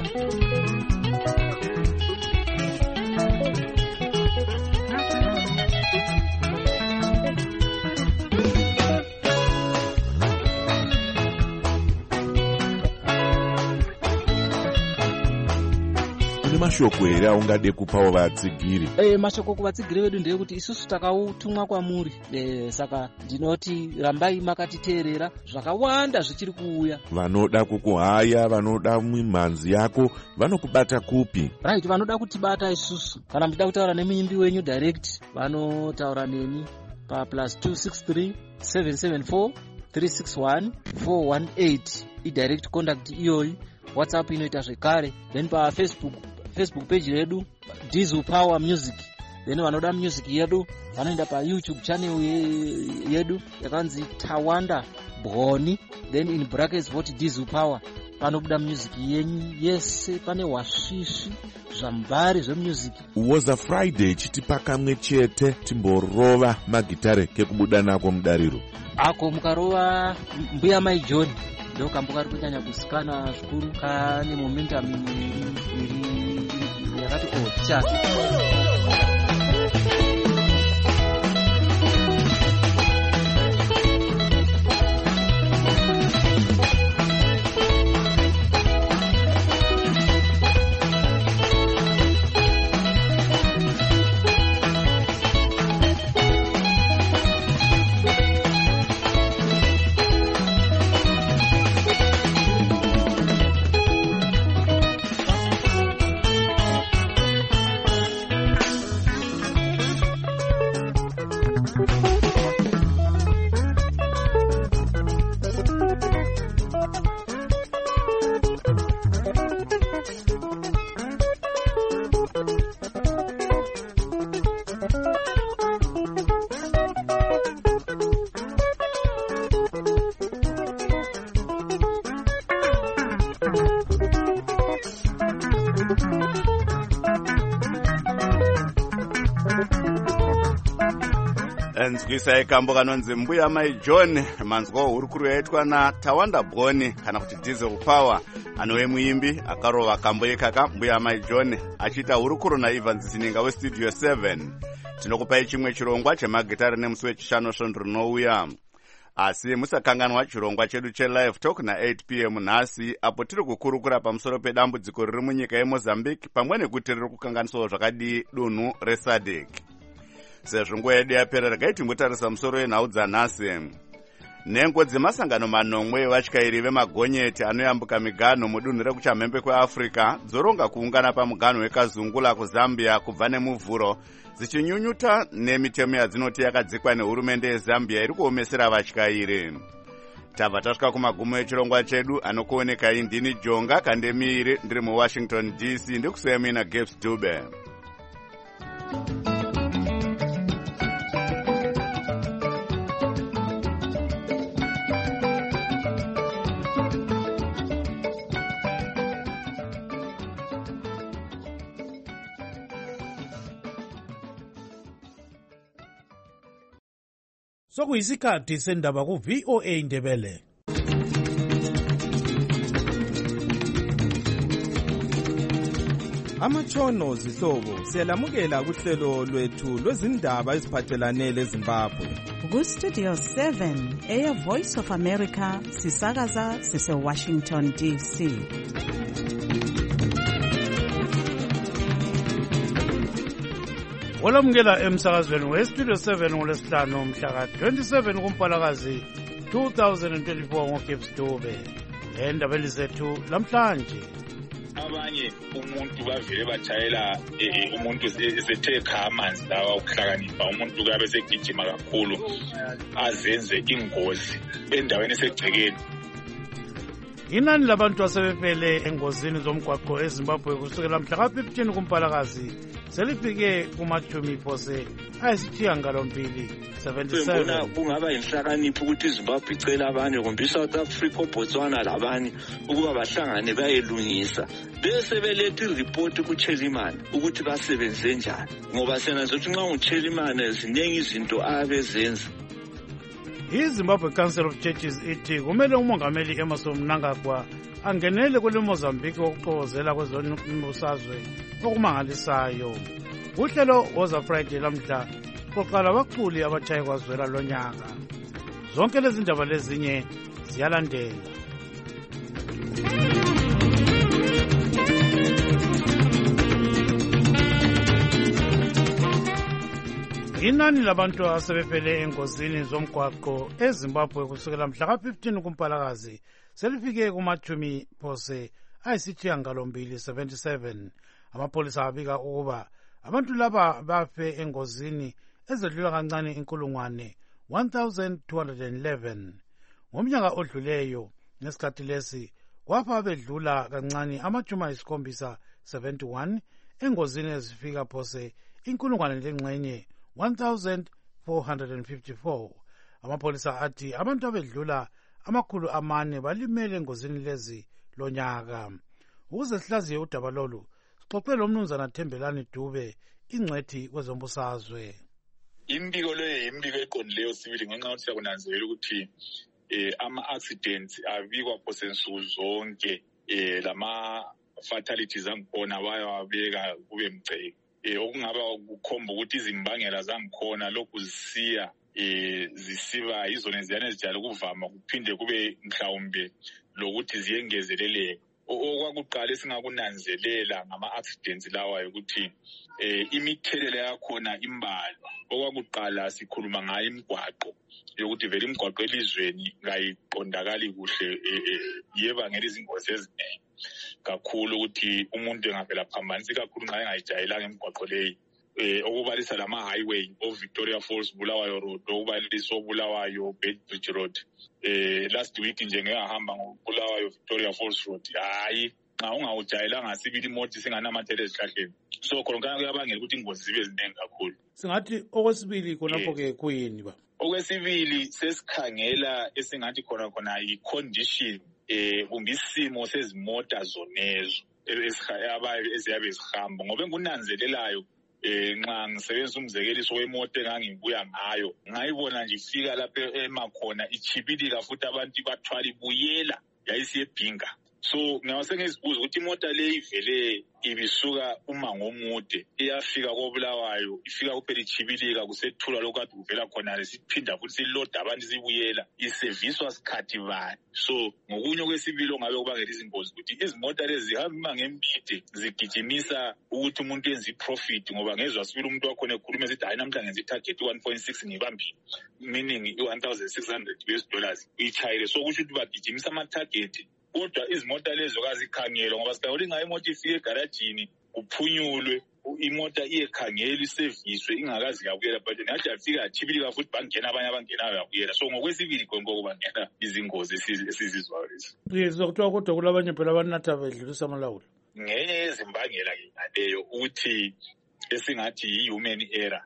Mashoko here aungade kupawo vatsigiri? Eh, mashoko kuvatsigiri vedu ndeyekuti isusu takautumwa kwamuri, eh, saka ndinoti rambai makatiteerera zvakawanda zvichiri kuuya. Vanoda kukuhaya, vanoda mimhanzi yako, vanokubata kupi? Right, vanoda kutibata isusu. Kana mchida kutaura nemuimbi wenyu direct, vanotaura neni pa plus two six three seven seven four three six one four one eight i direct contact iyoyi. WhatsApp inoita zvekare, then pa Facebook Facebook page yedu Diesel Power Music. Then vanoda music yedu vanoenda pa YouTube channel yedu yakanzi Tawanda Bhoni, then in brackets voti Diesel Power. Panobuda music yenyu yese, pane washishi zvambari zvemusic. Woza Friday chitipa kamwe chete timborova magitare kekubuda nako mudariro. Ako mukarova mbuya Mai John ndo kambuka ari kunyanya kusikana zvikuru kane momentum iri yakati ocha. Nzwisa ikambo kanonzi mbuya Mai John, manzwa hurukuru yaitwa na Tawanda Bhoni kana kuti Diesel Power, anowe muimbi akarova kambo ikaka mbuya Mai John achita hurukuru na Evans Sininga we Studio seven. Tinokupai chimwe chirongwa chemagitare nemusi wechishanu svondo rinouya. Asi musakanganwa chirongwa chedu che-Live Talk na eight p m nhasi, apo tiri kukurukura pamusoro pedambudziko riri munyika yeMozambique pamwe nekuti riri kukanganisawo zvakadii dunhu reSADC. Sezvo nguva yedu yapera regai timbotarisa musoro wenhau dzanhasi. Nhengo dzemasangano manomwe evatyairi vemagonyeti anoyambuka miganho mudunhu rekuchamhembe kweAfrica dzoronga kuungana pamuganho wekazungula kuZambia kubva nemuvhuro, dzichinyunyuta nemitemo yadzinoti yakadzikwa nehurumende yeZambia iri kuomesera vatyairi. Tabva tasvika kumagumo echirongwa chedu, anokuonekai ndini Jonga Kandemiri ndiri muWashington D C, ndikusiyai mina Gabe Dube. sokuyisikhathi sendaba ku-V O A Ndebele. Amatshono zihlobo siyalamukela kuhlelo lwethu lwezindaba eziphathelane leZimbabwe. Ku-Studio seven, Air Voice of America, sisakaza sise-Washington D C. Olamukela emsakazweni we-Studio seven ngolwesihlanu mhla ka-twenty-seven kuMpalakazi two thousand twenty-four ngoGibbs Dube. Endabeni zethu lamhlanje. Abanye umuntu bavele batshayela umuntu esethe kha amanzi lawa ukuhlakanipha umuntu kabe segijima kakhulu azenze ingozi endaweni esegcekeni. Inani labantu asebefele engozini zomgwaqo eZimbabwe kusukela mhla ka-fifteen kuMpalakazi selifike kumachumi phose ayisithiyangalombili seventy-seven. Ngibona kungaba inhlakanipho ukuthi iZimbabwe icela abanye kumbe South Africa, Botswana labanye ukuba bahlangane bayelungisa bese belethe ireport kuChelimane ukuthi basebenze njani ngoba sena zothi nxa uChelimane ziningi izinto abezenza. iZimbabwe Council of Churches ithi kumele umongameli Emmerson Mnangagwa angenele kule Mozambique okuxokozela kwezombusazwe okumangalisayo. Uhlelo woza Friday lamhla qoqala abaqhuli abatshaye kwazwela lonyaka. Zonke lezi ndaba lezinye ziyalandela. Inani labantu asebefele engozini zomgwaqo eZimbabwe kusukela mhla ka-fifteen kuMpalakazi selifike kumachumi phose ayisithiyangalombili seventy-seven. Amapolisa abika ukuba abantu laba bafe engozini ezedlula kancane inkulungwane one thousand two hundred eleven. Ngomnyaka odluleyo nesikhathi lesi kwafa bedlula kancane amachumi ayisikhombisa seventy-one engozini ezifika phose inkulungwane lengxenye one thousand four hundred fifty-four. Amapolisa athi abantu abedlula amakhulu amane balimele engozini lezi lonyaka. Ukuze sihlaziye udaba lolu sixoxe lomnumzana Thembelani Dube ingcwethi kwezombusazwe. Imbiko le imbiko eqondileyo sibili ngenxa yokuthi siyakunanzelela ukuthi eh ama accidents abikwa phose nsuku zonke eh lama fatalities angkhona bayawabeka kube mgceke. Eh okungaba ukukhomba ukuthi izimbangela zangikhona lokhu zisiya eh zisiba izona ziyane zijalo kuvama kuphinde kube mhlawumbe lokuthi ziyengezeleleke. Okwakuqala esingakunanzelela ngama accidents lawa ukuthi eh imithelela yakhona imbalwa. Okwakuqala sikhuluma ngayo imigwaqo yokuthi vele imigwaqo elizweni ngayiqondakali kuhle yeba ngeli izingozi eziningi kakhulu ukuthi umuntu engavela phambanisi kakhulu nxa engayijayelanga imigwaqo leyi. Eh okubalisa lama highway o Victoria Falls Bulawayo Road, okubalisa Bulawayo Bedford Road. Eh last week nje ngehamba ngobulawayo Victoria Falls Road. Hayi nxa ungawujayelanga sibili imoto singanamathele ezihlahleni. So khona kuyabangela ukuthi ingozi zibe ziningi kakhulu. Singathi okwesibili khonapho ke kuyini ba? Okwesibili sesikhangela esingathi khona khona i-condition eh kumbe isimo sezimota zonezo abaye eziyabe zihamba ngoba engunanzelelayo eh nxa ngisebenzisa umzekeliso wemoto engangibuya ngayo ngayibona nje ifika lapha emakhona ichibilika futhi abantu bathwala ibuyela yayisiyebhinga. So ngawase ngezibuza ukuthi imoto le ivele ibisuka uma ngomude iyafika koBulawayo ifika kuphela ichibilika kusethula lokade kuvela khona lesiphinda futhi siload abantu sibuyela iserviswa sikhathi bani. So ngokunye kwesibili ngabe kubangela izingozi ukuthi izimota lezi zihamba ngempide zigijimisa ukuthi umuntu enze iprofit ngoba ngezwe sibili umuntu wakhona ekhuluma ethi hayi namhla ngenza itarget one point six ngibambile meaning one thousand six hundred U S dollars ichayile. So kusho ukuthi bagijimisa ama target kodwa izimota lezo kazikhangela ngoba sikawuli ngayo imoto ifike egaragini kuphunyulwe imoto iyekhangela iserviswe ingakazi yabuyela but ngathi afika achibilika futhi bangena abanye abangenayo yabuyela. So ngokwesibili konke okubangela izingozi esizizwayo lezi. Yezwa kuthiwa kodwa kulabanye phela abanatha bedlulisa amalawulo. Ngenye yezimbangela ngaleyo ukuthi esingathi yi-human error.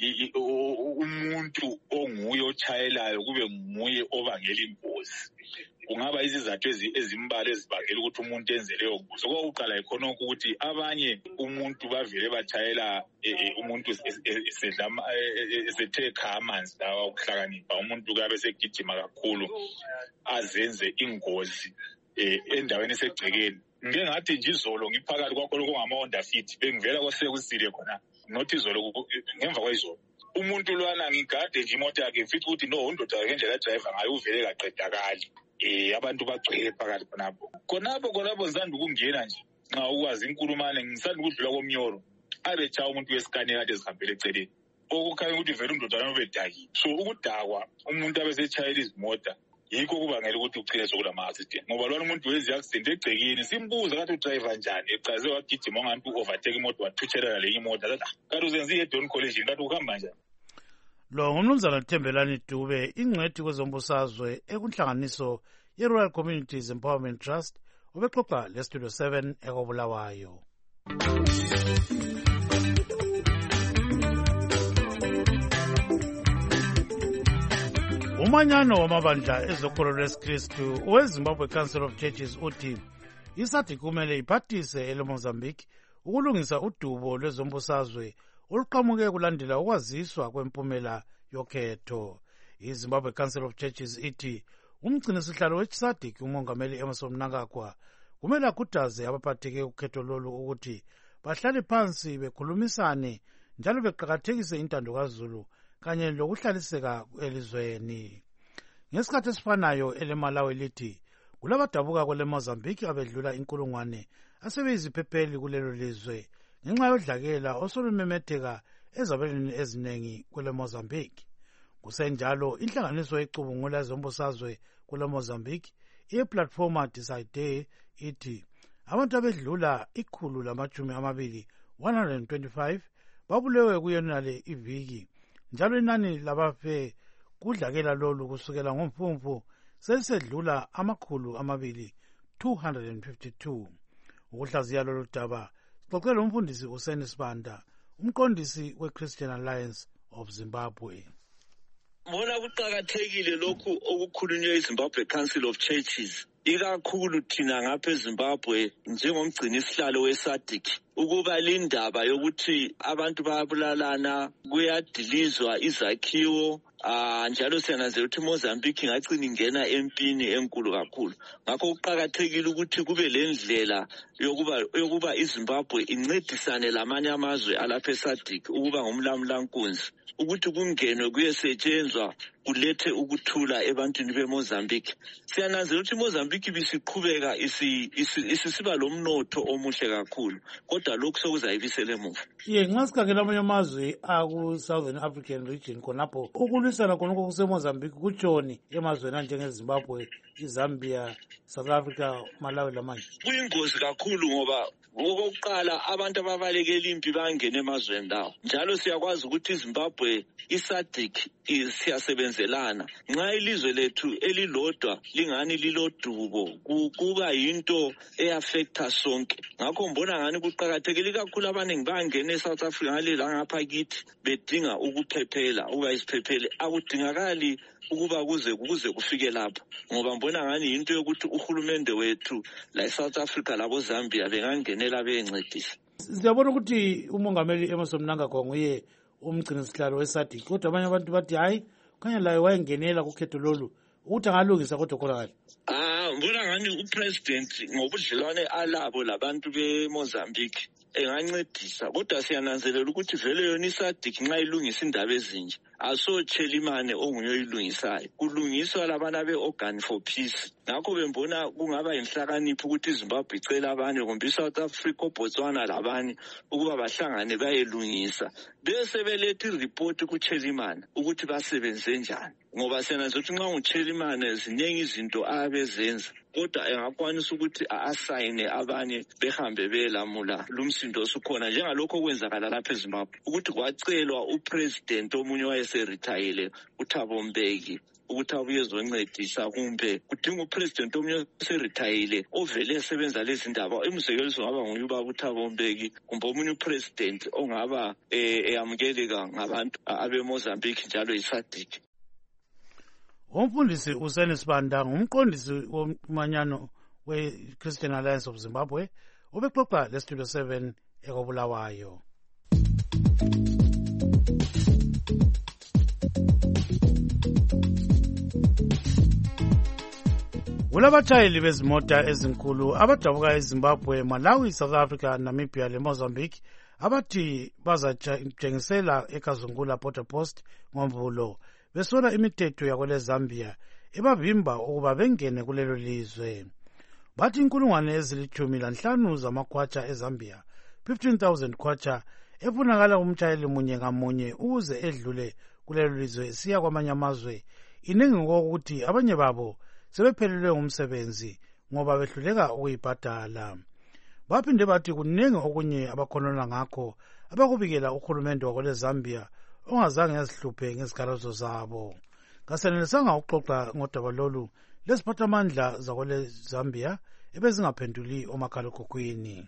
Umuntu onguye ochayelayo kube nguye obangela ingozi. Kungaba izizathu ezimbali ezibangela ukuthi umuntu enze leyo ngozi. Okokuqala ikhona ukuthi abanye umuntu bavele bathayela umuntu esedla esethe amanzi lawa okuhlakanipha umuntu kabe segijima kakhulu azenze ingozi endaweni esegcekeni. Ngike ngathi nje izolo ngiphakathi kwakho lokungama-Honda Fit bengivela kwasekusile khona nothi izolo ngemva kwayizolo umuntu lwana ngigade nje imoto yakhe fithi ukuthi no undoda ngendlela driver ngayo uvele kaqedakali. Eh abantu bagcwele phakathi khonapho khonapho khonapho ngizanda ukungena nje nxa ukwazi inkulumane ngisanda ukudlula komnyoro abe cha umuntu wesikane kade ezihambele eceleni okukhanya ukuthi vele undoda yami bedaki. So ukudakwa umuntu abesetshayela izimota yikho kubangela ukuthi ugcine sokulama accident ngoba lona umuntu wenza i-accident egcekeni simbuza kathi udriver njani echaze wagijima onganti u-overtake imoto wathutshelela lenye imoto kanti uzenze i-Head-on collision kanti ukuhamba njani. Lo ngumnumzana Thembelani Dube ingcwethi kwezombusazwe ekunhlanganiso ye-Royal Communities Empowerment Trust ubexoxa le-Studio seven ekobulawayo. Umanyano wamabandla ezokholo lwesikristu oweZimbabwe Council of Churches uthi isathi kumele iphathise eleMozambique ukulungisa udubo lwezombusazwe oluqhamuke kulandela ukwaziswa kwempumela yokhetho. IZimbabwe Council of Churches ithi umgcinisihlalo weSADC umongameli Emmerson Mnangagwa kumele akhuthaze abaphatheke ukhetho lolu ukuthi bahlale phansi bekhulumisane njalo beqakathekise intando kaZulu kanye lokuhlaliseka elizweni. Ngesikhathi esifanayo eleMalawi lithi kulabadabuka kwele Mozambique abedlula inkulungwane asebeyiziphepheli kulelo lizwe ngenxa yodlakela osolumemetheka ezabelweni ezinengi kule Mozambique. Kusenjalo inhlanganiso ecubungula ezombusazwe kule Mozambique iplatforma Decide ithi abantu abedlula ikhulu lamajumi amabili one hundred twenty-five babulewe kuyonale iviki njalo inani labafe kudlakela lolu kusukela ngomfumfu selisedlula amakhulu amabili two hundred fifty-two. Ukuhlaziya lolu daba sixoxele umfundisi uSeni Sibanda umqondisi we-Christian Alliance of Zimbabwe. Bona kuqakathekile lokhu okukhulunywe iZimbabwe Council of Churches ikakhulu thina ngapha eZimbabwe njengomgcini isihlalo weSADC ukuba lindaba yokuthi abantu bayabulalana kuyadilizwa izakhiwo ah njalo siyananzela ukuthi Mozambique ingagcina ingena empini enkulu kakhulu. Ngakho kuqakathekile ukuthi kube lendlela yokuba yokuba iZimbabwe incedisane lamanye amazwe alapha eSADC ukuba ngumlamulankunzi ukuthi kungenwe kuyesetshenzwa kulethe ukuthula ebantwini beMozambique. Siyananzela ukuthi Mozambique bisiqhubeka isisiba lomnotho omuhle kakhulu kodwa lokho sokuzayibisela emuva. Ye nxa sikhangela amanye amazwe aku Southern African region khonapho ukulwisana khonokho kuseMozambique kutshoni emazweni anjengeZimbabwe, iZambia, South Africa, Malawi lamanye. Kuyingozi kakhulu ngoba okokuqala abantu ababalekela impi bangena emazweni lawo njalo siyakwazi ukuthi iZimbabwe iSADC siyasebenzelana nxa ilizwe lethu elilodwa lingani lilodubo kuba yinto eaffecta sonke. Ngakho mbona ngani kuqakathekile kakhulu abaningi bangena eSouth Africa ngalela ngapha kithi bedinga ukuphephela ukuba isiphephele akudingakali ukuba kuze kuze kufike lapha ngoba mbona ngani into yokuthi uhulumende wethu la eSouth Africa labo Zambia bengangenela bencedisa. Siyabona ukuthi umongameli Emmerson Mnangagwa nguye umgcinisihlalo weSADC kodwa abanye abantu bathi hayi khanya laye wayengenela kukhetho lolu ukuthi angalungisa kodwa khona. Ah mbona ngani upresident ngobudlelwane alabo labantu beMozambique engancedisa kodwa siyananzelela ukuthi vele yona iSADC nxa ilungisa indaba ezinje asotshela imane onguye oyilungisayo kulungiswa labana be-Organ for Peace. Ngakho bembona kungaba inhlakanipho ukuthi iZimbabwe icela abanye kumbe iSouth Africa, Botswana labanye ukuba bahlangane bayelungisa bese beletha ireport kuChelimane ukuthi basebenze njani ngoba siyananzela ukuthi nxa uChelimane ziningi izinto abezenza kodwa engakwanisa ukuthi a-asayine abanye behambe belamula lumsindo osukhona njengalokho okwenzakala lapha eZimbabwe ukuthi kwacelwa upresident omunye wayeserithayile uThabo Mbeki ukuthi abuye ezoncedisa kumbe kudinga upresident omunye oserithayile ovele esebenza lezi ndaba umzekelo ngaba nguye ubaba uThabo Mbeki kumbe omunye upresident ongaba eyamukeleka ngabantu abeMozambique njalo iSADC. Umfundisi uSeni Sibanda ngumqondisi womanyano we-Christian Alliance of Zimbabwe ubexoxa le-Studio seven ekobulawayo. Kulabatshayeli bezimota ezinkulu abadabuka eZimbabwe, Malawi, South Africa, Namibia le Mozambique abathi bazatshengisela eKazungula Border Post ngoMvulo besola imithetho yakwele Zambia ebavimba ukuba bengene kulelo lizwe. Bathi inkulungwane ezilithumi lanhlanu zamakhwacha eZambia, fifteen thousand khwacha, efunakala umtshayeli munye ngamunye ukuze edlule kulelo lizwe siya kwamanye amazwe. Iningi ngokuthi abanye babo sebephelelwe ngumsebenzi ngoba behluleka ukuyibhadala. Baphinde bathi kuningi okunye abakhonona ngakho abakubikela uhulumende wakwele Zambia ongazange yazihluphe ngezikhalazo zabo. Kasenelisanga ukuxoxa ngodaba lolu lesiphathamandla zakwele Zambia ebezingaphenduli omakhalekhukhwini.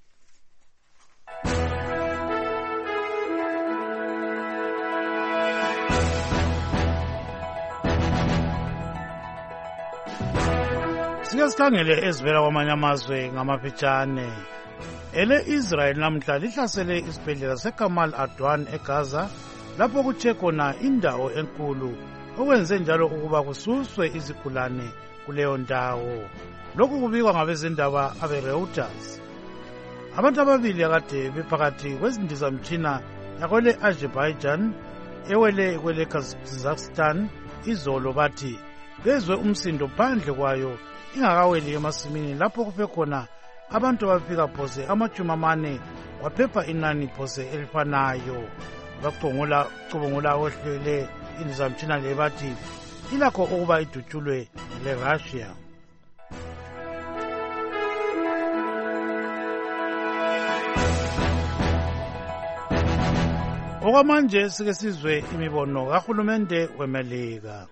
Sike sikhangele ezivela kwamanye amazwe ngamafitshane. Ele Israel namhla lihlasele isibhedlela seKamal Adwan eGaza lapho kuthe khona indawo enkulu okwenze njalo ukuba kususwe izigulane kuleyo ndawo. Lokhu kubikwa ngabezindaba abe-Reuters. Abantu ababili akade bephakathi kwezindizamtshina yakwele Azerbaijan ewele kwele Kazakhstan izolo bathi bezwe umsindo phandle kwayo ingakaweli emasimini lapho kufe khona abantu abafika phose amachumi amane waphepha inani phose elifanayo. Bacubungula cubungula ohlele indizamtshina le bathi ilakho ukuba idutshulwe le-Russia. Okwamanje sike sizwe imibono kahulumende weMelika.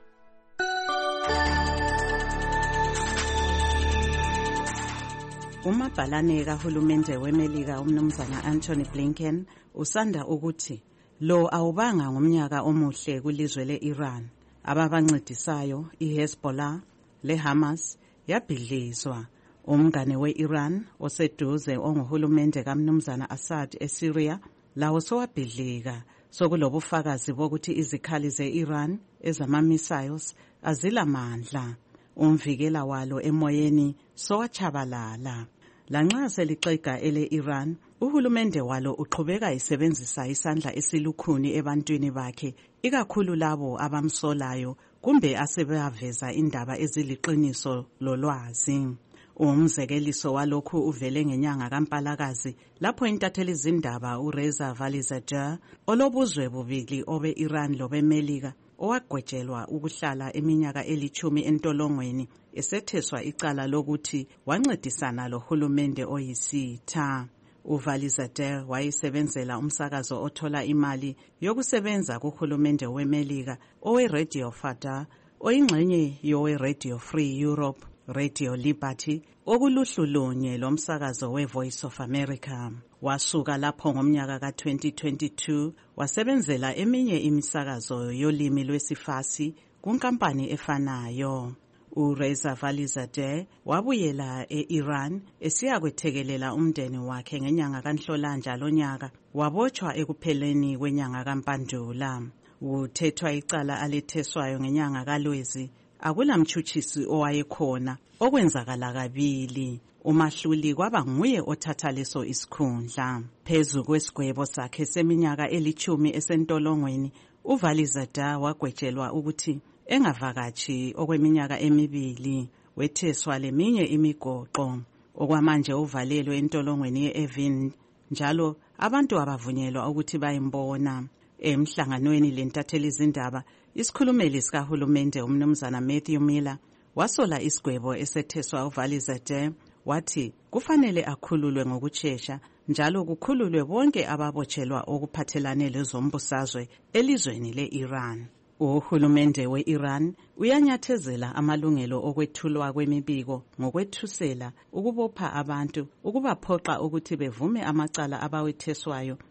Umabhalane kahulumende weMelika umnumzana Anthony Blinken usanda ukuthi lo awubanga ngomnyaka omuhle kulizwe le-Iran. Ababancedisayo iHezbollah leHamas yabhidlizwa. Umngane we-Iran oseduze onguhulumende kamnumzana Assad eSyria lawo sowabhidlika. Sokulobufakazi bokuthi izikhali ze-Iran ezama-missiles azilamandla. Umvikela walo emoyeni sowachabalala. Lanxa selixega ele-Iran, uhulumende walo uqhubeka isebenzisa isandla esilukhuni ebantwini bakhe, ikakhulu labo abamsolayo kumbe asebeyaveza indaba eziliqiniso lolwazi. Umzekeliso walokhu uvele ngenyanga kaMpalakazi lapho intatheli izindaba uReza Valizadeh olobuzwe bubili obe-Iran lobeMelika owagwejelwa ukuhlala eminyaka elithumi entolongweni esetheswa icala lokuthi wancedisana lohulumende oyisitha. uValizadeh wayesebenzela umsakazo othola imali yokusebenza kuhulumende weMelika owe-Radio Fatah oyingxenye yowe-Radio Free Europe, Radio Liberty okuluhlu lunye lomsakazo we-Voice of America. Wasuka lapho ngomnyaka ka twenty twenty-two wasebenzela eminye imisakazo yolimi lwesifasi kunkampani efanayo. uReza Valizadeh wabuyela e-Iran esiya kwethekelela umndeni wakhe ngenyanga kaNhlolanja lonyaka, wabotshwa ekupheleni kwenyanga kaMpandula. Uthethwa icala aletheswayo ngenyanga kaLwezi akulamtshutshisi owayekhona okwenzakala kabili. Umahluli kwaba nguye othatha leso isikhundla. Phezu kwesigwebo sakhe seminyaka elithumi esentolongweni, uValizadeh wagwetshelwa ukuthi engavakatshi okweminyaka emibili, wetheswa leminye imigoqo. Okwamanje uvalelwe entolongweni ye-Evin, njalo abantu abavunyelwa ukuthi bayimbona. Emhlanganweni lentatheli izindaba, isikhulumeli sikahulumende umnumzana Matthew Miller wasola isigwebo esetheswa uValizadeh, wathi kufanele akhululwe ngokusheshsha njalo kukhululwe bonke ababotshelwa okuphathelane lezombusazwe elizweni le-Iran. Uhulumende we-Iran uyanyathezela amalungelo okwethulwa kwemibiko ngokwethusela ukubopha abantu, ukubaphoqa ukuthi bevume amacala abawetheswayo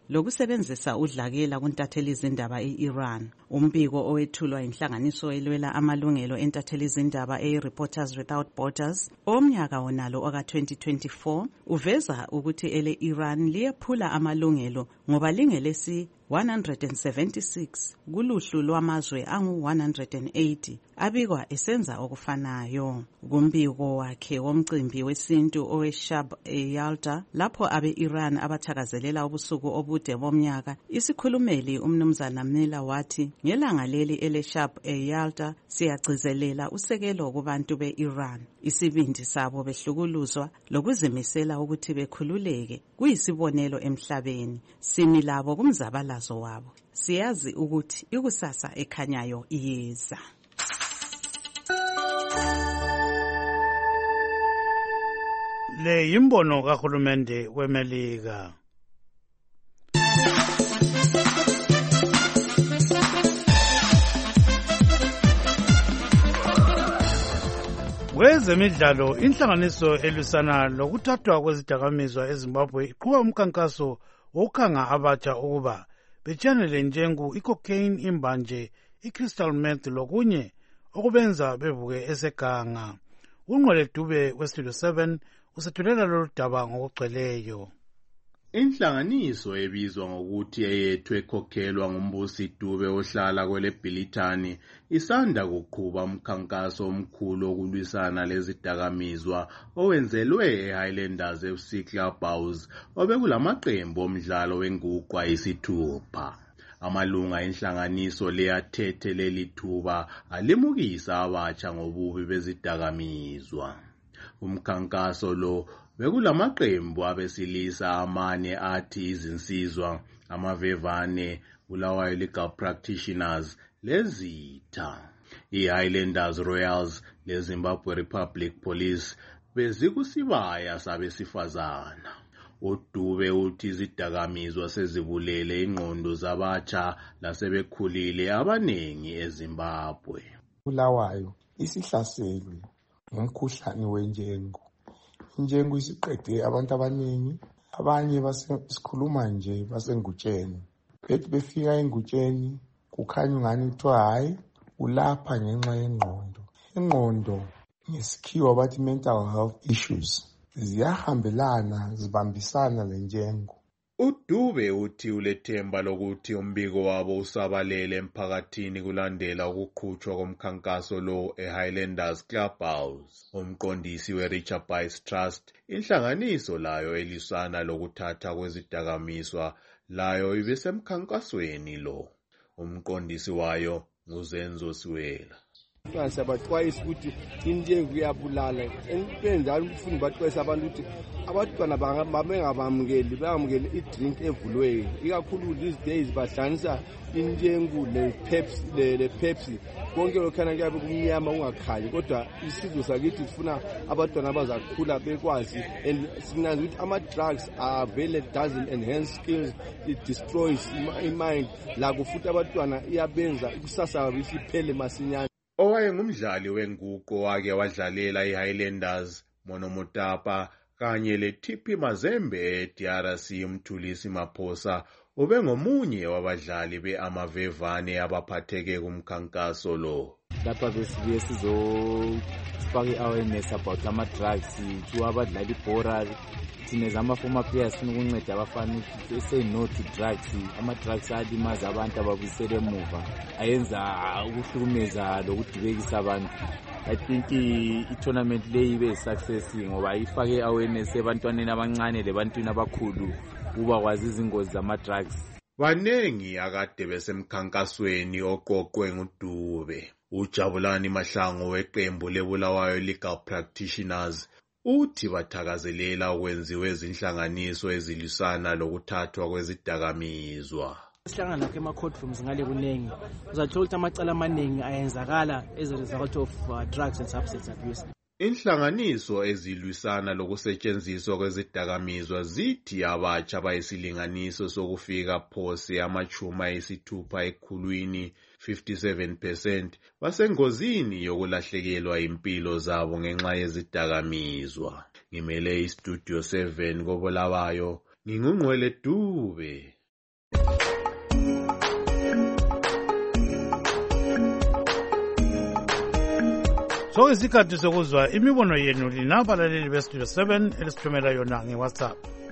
lokusebenzisa udlakela kuntatheli izindaba e-Iran. Umbiko owethulwa inhlanganiso elwela amalungelo entatheli izindaba e-Reporters Without Borders omnyaka wonalo oka twenty twenty-four uveza ukuthi ele-Iran liyephula amalungelo ngoba lingelesi one hundred seventy-six kuluhlu lwamazwe angu one hundred eighty abikwa esenza okufanayo. Kumbiko wakhe womcimbi wesintu owe-Shab e-Yalta lapho abe-Iran abathakazelela ubusuku obude bomnyaka, isikhulumeli umnumzana Miller wathi ngelanga leli ele-Shab e-Yalta siyagcizelela usekelo kubantu be-Iran, isibindi sabo behlukuluzwa lokuzimisela ukuthi bekhululeke kuyisibonelo emhlabeni, simi labo kumzabalazo wabo, siyazi ukuthi ikusasa ekhanyayo iyeza. Le yimbono kahulumende weMelika. Kwezemidlalo, inhlanganiso elusana lokuthathwa kwezidakamizwa eZimbabwe iqhuba umkhankaso wokukhanga abatsha ukuba betshanele njengu icocaine, imbanje, i-crystal meth lokunye okubenza bevuke eseganga. Ungqwele Dube weStudio seven usethulela lolu daba ngokugcweleyo. Inhlanganiso ebizwa ngokuthi eyethwe ekhokhelwa ngumbusi Dube ohlala kwele Bhilitani isanda kuqhuba umkhankaso omkhulu okulwisana lezidakamizwa owenzelwe eHighlanders F C Clubhouse obekulamaqembu omdlalo wenguqwa isithupha. Amalunga enhlanganiso leyathethe leli thuba alimukisa abatsha ngobubi bezidakamizwa. Umkhankaso lo bekulamaqembu abesilisa amane athi izinsizwa, amavevane, Bulawayo Legal Practitioners lezitha. I-Highlanders Royals leZimbabwe Republic Police bezikusibaya sabesifazana. uDube uthi izidakamizwa sezibulele ingqondo zabatsha lasebekhulile abanengi eZimbabwe. Bulawayo isihlaselwe ngumkhuhlane wenjengo. Injengo isiqede abantu abanengi, abanye basikhuluma nje basengutsheni. Bethi befika engutsheni kukhanya ungani kuthiwa hayi ulapha ngenxa yengqondo. Ingqondo ngesikhiwa bathi mental health issues ziyahambelana zibambisana lenjengo. uDube uthi ulethemba lokuthi umbiko wabo usabalele emphakathini kulandela ukuqhutshwa komkhankaso lo eHighlanders Clubhouse. Umqondisi weRichard Bice Trust, inhlanganiso layo elisana lokuthatha kwezidakamizwa, layo ibisemkhankasweni lo. Umqondisi wayo nguZenzo Siwela. Siyabaxwayisa ukuthi injengo iyabulala. Enipenzani ukufuna baxwayisa abantu ukuthi abantwana bangabamukeli bangamukeli idrink evuliweyo. Ikakhulu these days bahlanganisa injengo le-Pepsi le-Pepsi. Konke lokhana kuyabe kumnyama ungakhali, kodwa isizwe sakithi sifuna abantwana abazakhula bekwazi, and sinazi ukuthi ama-drugs are very doesn't enhance skills, it destroys i-mind. Lako futhi abantwana iyabenza ikusasa yabo isiphele masinyane. Owayengumdlali wenguqo wake wadlalela iHighlanders, Monomotapa kanye le-T P Mazembe e-D R C uMthulisi Maphosa ubengomunye wabadlali be-amavevane abaphatheke kumkhankaso lo. Lapha besibuye sizofaka i-awareness about ama-drugs, to abadlali ibhora thina zama-former players funa ukunceda abafana ukuthi say no to drugs. Ama-drugs alimaza abantu ababuyisele emuva, ayenza ukuhlukumeza lokudibekisa abantu. I think i-tournament leyi ibe success ngoba ifake i-awareness ebantwaneni abancane lebantwini abakhulu kuba kwazi izingozi zama-drugs. Banengi akade besemkhankasweni oqoqwe nguDube. uJabulani Mahlangu weqembu leBulawayo Legal Practitioners uthi bathakazelela ukwenziwe izinhlanganiso ezilisana lokuthathwa kwezidakamizwa. Sihlangana lapha ema-courtrooms ngale kuningi, uzathola ukuthi amacala amaningi ayenzakala as a result of uh, drugs and substance abuse. Inhlanganiso ezilwisana lokusetshenziswa kwezidakamizwa zithi abatsha bayisilinganiso sokufika phose amachuma ayisithupha ekhulwini fifty-seven percent basengozini yokulahlekelwa impilo zabo ngenxa yezidakamizwa. Ngimele iStudio seven koBulawayo, ngingungqwele Dube. sokuyisikhathi sokuzwa imibono yenu lina abalaleli bestudio seven elisithumela yona nge-WhatsApp.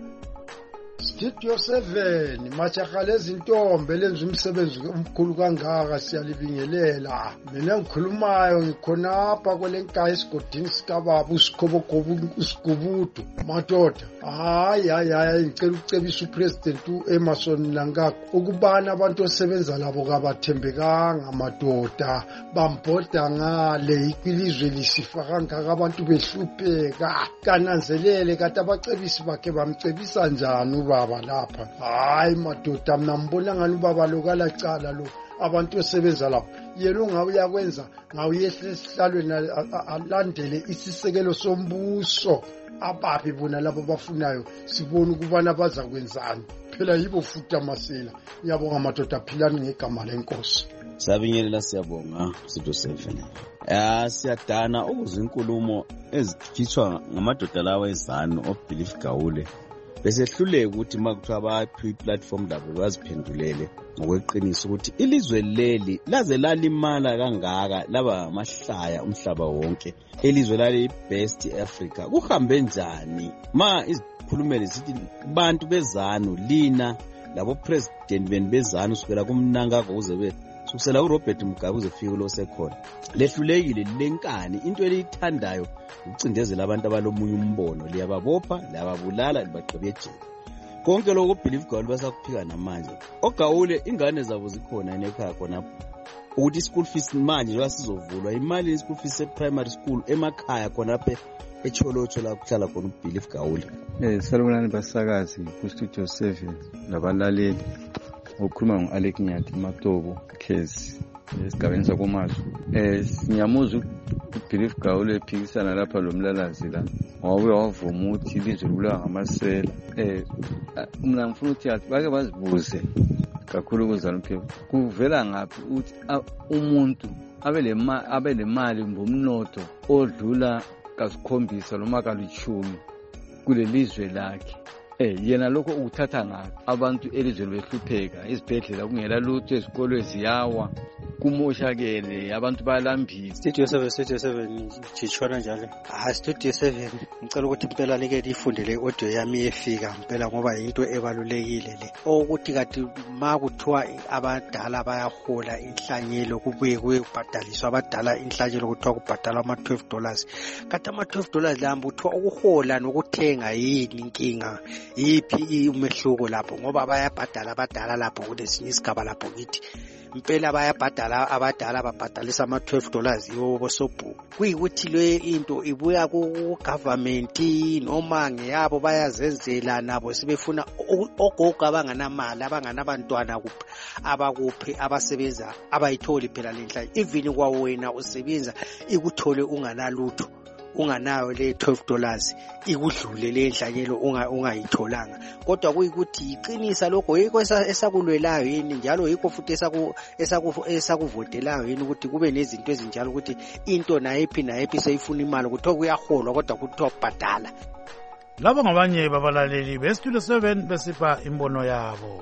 Studio seven majaha lezintombi elenza umsebenzi omkhulu kangaka siyalibingelela. Mina ngikhulumayo ngikhonapha kwelenkaya esigodini sikababa usikhobokobo usigubudu madoda. Hayi hayi hayi ngicela ukucebisa upresident uEmmerson Mnangagwa ukubana abantu osebenza labo kabathembekanga madoda bambhoda ngale ilizwe lisifa kangaka abantu behlupheka kananzelele kade abacebisi bakhe bamcebisa njani ubaba lapha. Hayi madoda mina mbona ngani ubaba lokala cala lo abantu osebenza lapho yena ungabe uyakwenza ngawuyehle esihlalweni alandele isisekelo sombuso ababi bona labo bafunayo sibona ukubana baza kwenzani phela yibo futhi amasela. Ngiyabonga madoda philani ngegama lenkosi. Sabingelela siyabonga Studio seven. Ah siyadana ukuzwa inkulumo ezikhitshwa ngamadoda lawa ezanu obelief Gawule. Bese hluleke ukuthi makuthiwa baphi platform labo baziphendulele ngokweqiniso ukuthi ilizwe leli laze lalimala kangaka laba amahlaya umhlaba wonke. Ilizwe lali best Africa kuhambe njani ma izikhulumele sithi bantu bezanu lina labo president beni bezanu usukela kumNangagwa kuze be sukusela uRobert Mugabe uzefika lo sekhona lehlulekile lenkani into eliyithandayo ukucindezela abantu abalomunye umbono liyababopha lababulala libaqhebe ejele konke lokho believe Gawule basakuphika namanje oGawule ingane zabo zikhona enekhaya khona ukuthi school fees manje basizovulwa imali ye school fees e primary school emakhaya khona lapha echolocho la kuhlala khona uBelieve Gawule. Eh salubonani basakazi ku Studio seven nabalaleli ukhuluma ngoAlec Nyathi Matobo case esigabeni sakomazwi. Eh siyamuzwa uBelieve Gawule ephikisana lapha lomlalazi la wawe wavuma ukuthi ilizwe lula ngamasela. Eh mina ngifuna ukuthi athi bake bazibuze kakhulu kuzaluphe kuvela ngaphi ukuthi umuntu abe le mali abe le mali ngomnotho odlula kasikhombisa noma kalithumi kulelizwe lakhe. Eh yena lokho ukuthatha ngaphi abantu elizwe behlupheka izibhedlela kungela lutho ezikolo eziyawa kumoshakele abantu bayalambisa. Studio seven Studio seven chichona njalo. Ah Studio seven ngicela ukuthi impela leke lifundele audio yami efika impela ngoba into ebalulekile le ukuthi kati makuthiwa abadala bayahola inhlanyelo kubuye kuyobhadaliswa abadala inhlanyelo kuthiwa kubhadala ama twelve dollars kati ama twelve dollars lamba uthiwa ukuhola nokuthenga yini inkinga yipi umehluko lapho ngoba bayabhadala abadala lapho kulesinye isigaba lapho kithi impela bayabhadala abadala babhadalisa ama twelve dollars yobo sobhu kuyikuthi le into ibuya ku government noma ngeyabo bayazenzela nabo sibefuna ogogo abanganamali abanganabantwana abakuphi abasebenza abayitholi phela lenhla even kwa wena usebenza ikuthole unganalutho unganayo le twelve dollars ikudlule le nhlanyelo ungayitholanga kodwa kuyikuthi iqinisa lokho yiko esakulwelayo yini njalo yiko futhi esaku esakuvotelayo yini ukuthi kube nezinto ezinjalo ukuthi into nayiphi nayiphi seyifuna imali ukuthi kuyaholwa kodwa kuthiwa bhadala. Laba ngabanye babalaleli beStudio seven besipha imbono yabo.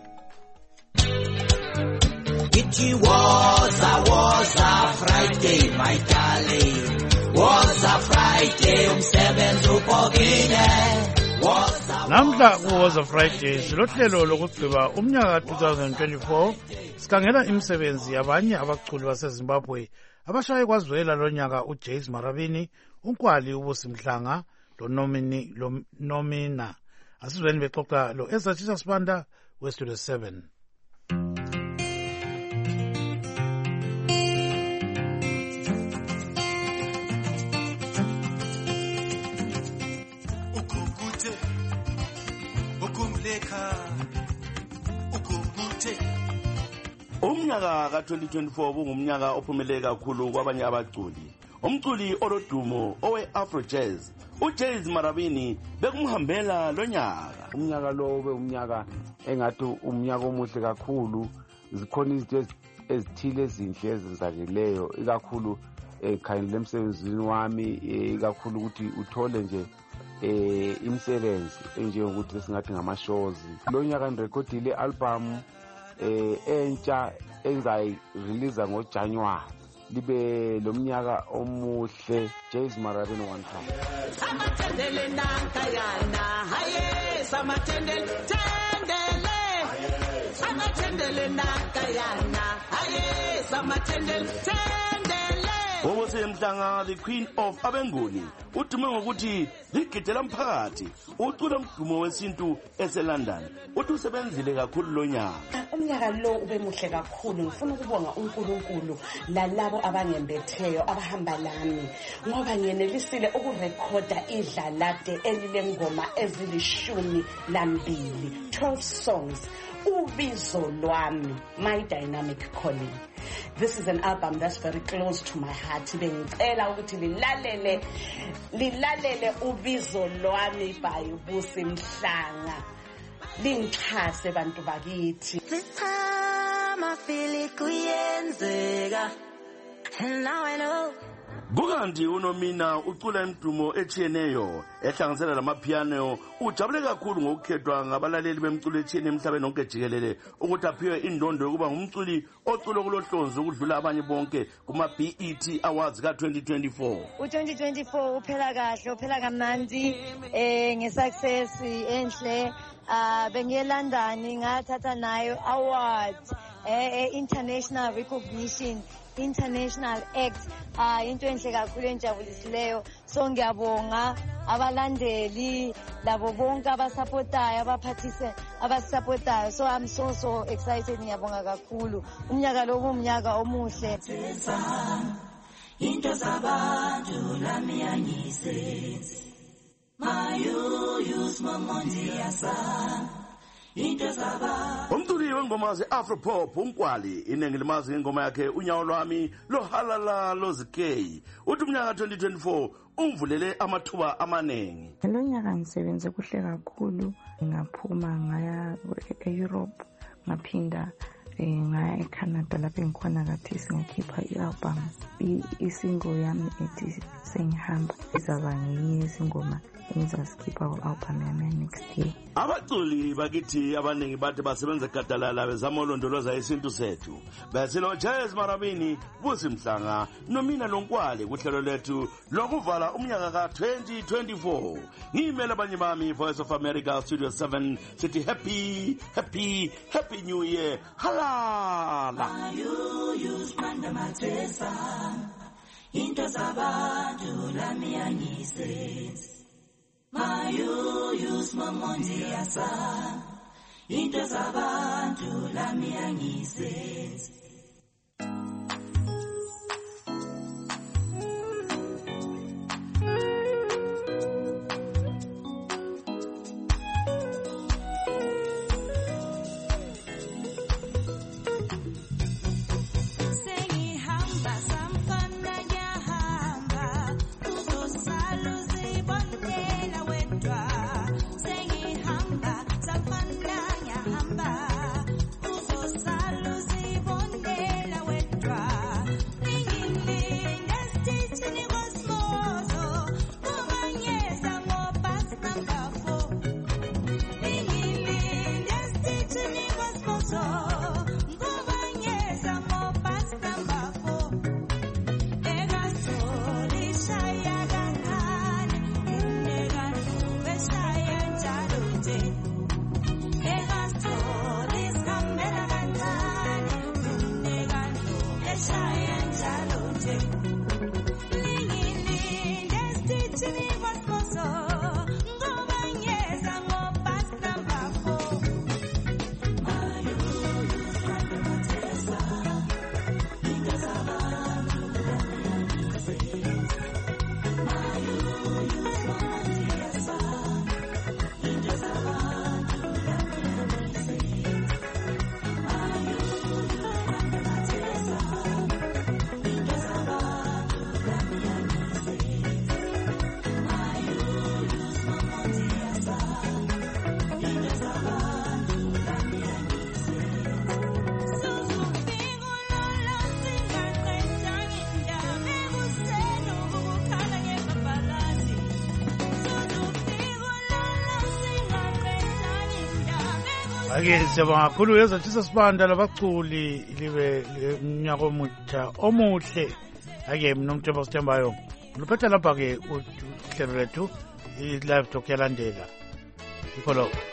It was a was a Friday my darling. Was a Friday umsebenzi upokile. Namhla was a Friday silohlelo lokugciba umnyaka twenty twenty-four sikhangela imisebenzi yabanye abaculi baseZimbabwe abashaye kwazwela lonyaka uJace Marabini unkwali ubusimhlanga lo nomini lo nomina asizweni bexoxa lo Ezathisha Sibanda weStudio seven. Umnyaka ka twenty twenty-four bungumnyaka ophumelele kakhulu kwabanye abaculi. Umculi olodumo owe Afro Jazz uJace Marabini bekumhambela lonyaka. Umnyaka lo ube umnyaka engathi umnyaka omuhle kakhulu. Zikhona izinto ezithile ezinhle ezenzakeleyo ikakhulu ekhayini lemsebenzini wami ikakhulu ukuthi uthole nje eh imisebenzi enjengokuthi singathi ngama shows. Lo nyaka ngirekhodile i album eh entsha enzayi release ngo January libe lomnyaka omuhle. James Marabini one time. Samatendele nankayana haye samatendele tendele samatendele nankayana haye samatendele tendele. Wobose Mhlanga, the Queen of Abenguni, udume ngokuthi ligidela mphakathi, ucula mdumo wesintu eseLondon. Uthi usebenzile kakhulu lo nyaka. Umnyaka lo ube muhle kakhulu. Ngifuna ukubonga uNkulunkulu lalabo abangembetheyo abahamba lami ngoba ngenelisile ukurekhoda idlalade elilengoma ezilishumi lambili, twelve songs. Ubizo lwami, my dynamic calling. This is an album that's very close to my heart. Bengicela ukuthi lilalele lilalele ubizo lwami by Busi Mhlanga. Lingixhase bantu bakithi. This time I feel it kuyenzeka. And now I know. Kukanti uNomina ucula imdumo echiyeneyo ehlanganisela lamapiano. Ujabule kakhulu ngokukhethwa ngabalaleli bemculo echiyene emhlabeni wonke jikelele ukuthi aphiwe indondo yokuba ngumculi ocula kulohlonzo ukudlula abanye bonke kuma B E T Awards ka twenty twenty-four. U twenty twenty-four uphela kahle, uphela kamnandi eh ngesuccess enhle. Ah bengiye London ngathatha nayo awards eh international recognition, international act. Ah into enhle kakhulu enjabulisileyo. So ngiyabonga abalandeli labo bonke abasupportayo abaphathise abasupportayo. So I'm so so excited, ngiyabonga kakhulu. Umnyaka lo umnyaka omuhle. Into zabantu lami angisenzi. Mayu use mamondi yasa. Into zabantu. Umculi wengoma ze-Afropop uMkwali inengi limazi ngengoma yakhe unyawo lwami lohalala lozikey. Uthi umnyaka twenty twenty-four umvulele amathuba amanengi. Lo nyaka ngisebenze kuhle kakhulu, ngaphuma ngaya e-Europe ngaphinda ngaya eCanada lapho engikhona kathesi ngakhipha i-album. Isingle yami ethi Sengihamba izaba ngenye izingoma engizazikhipha ku-album yami next year. Abaculi bakithi abaningi bathi basebenza gadalala bezama ulondoloza isintu sethu. Bese lo James Marabini, Busi Mhlanga, Nomina Nonkwale kuhlelo lethu lokuvala umnyaka ka twenty twenty-four. Ngimela abanye bami Voice of America Studio seven sithi happy happy happy new year. Halala. You use manda matesa. Into zabantu lami angisenzi. Mayu use mamondi yasa. Into zabantu lami angisenzi. ake siyabonga kakhulu ezathisa sibanda labaculi libe umnyaka omutsha omuhle ake mina umthemba sithembayo luphetha lapha ke uhlelo lethu i-live talk yalandela ikho lokho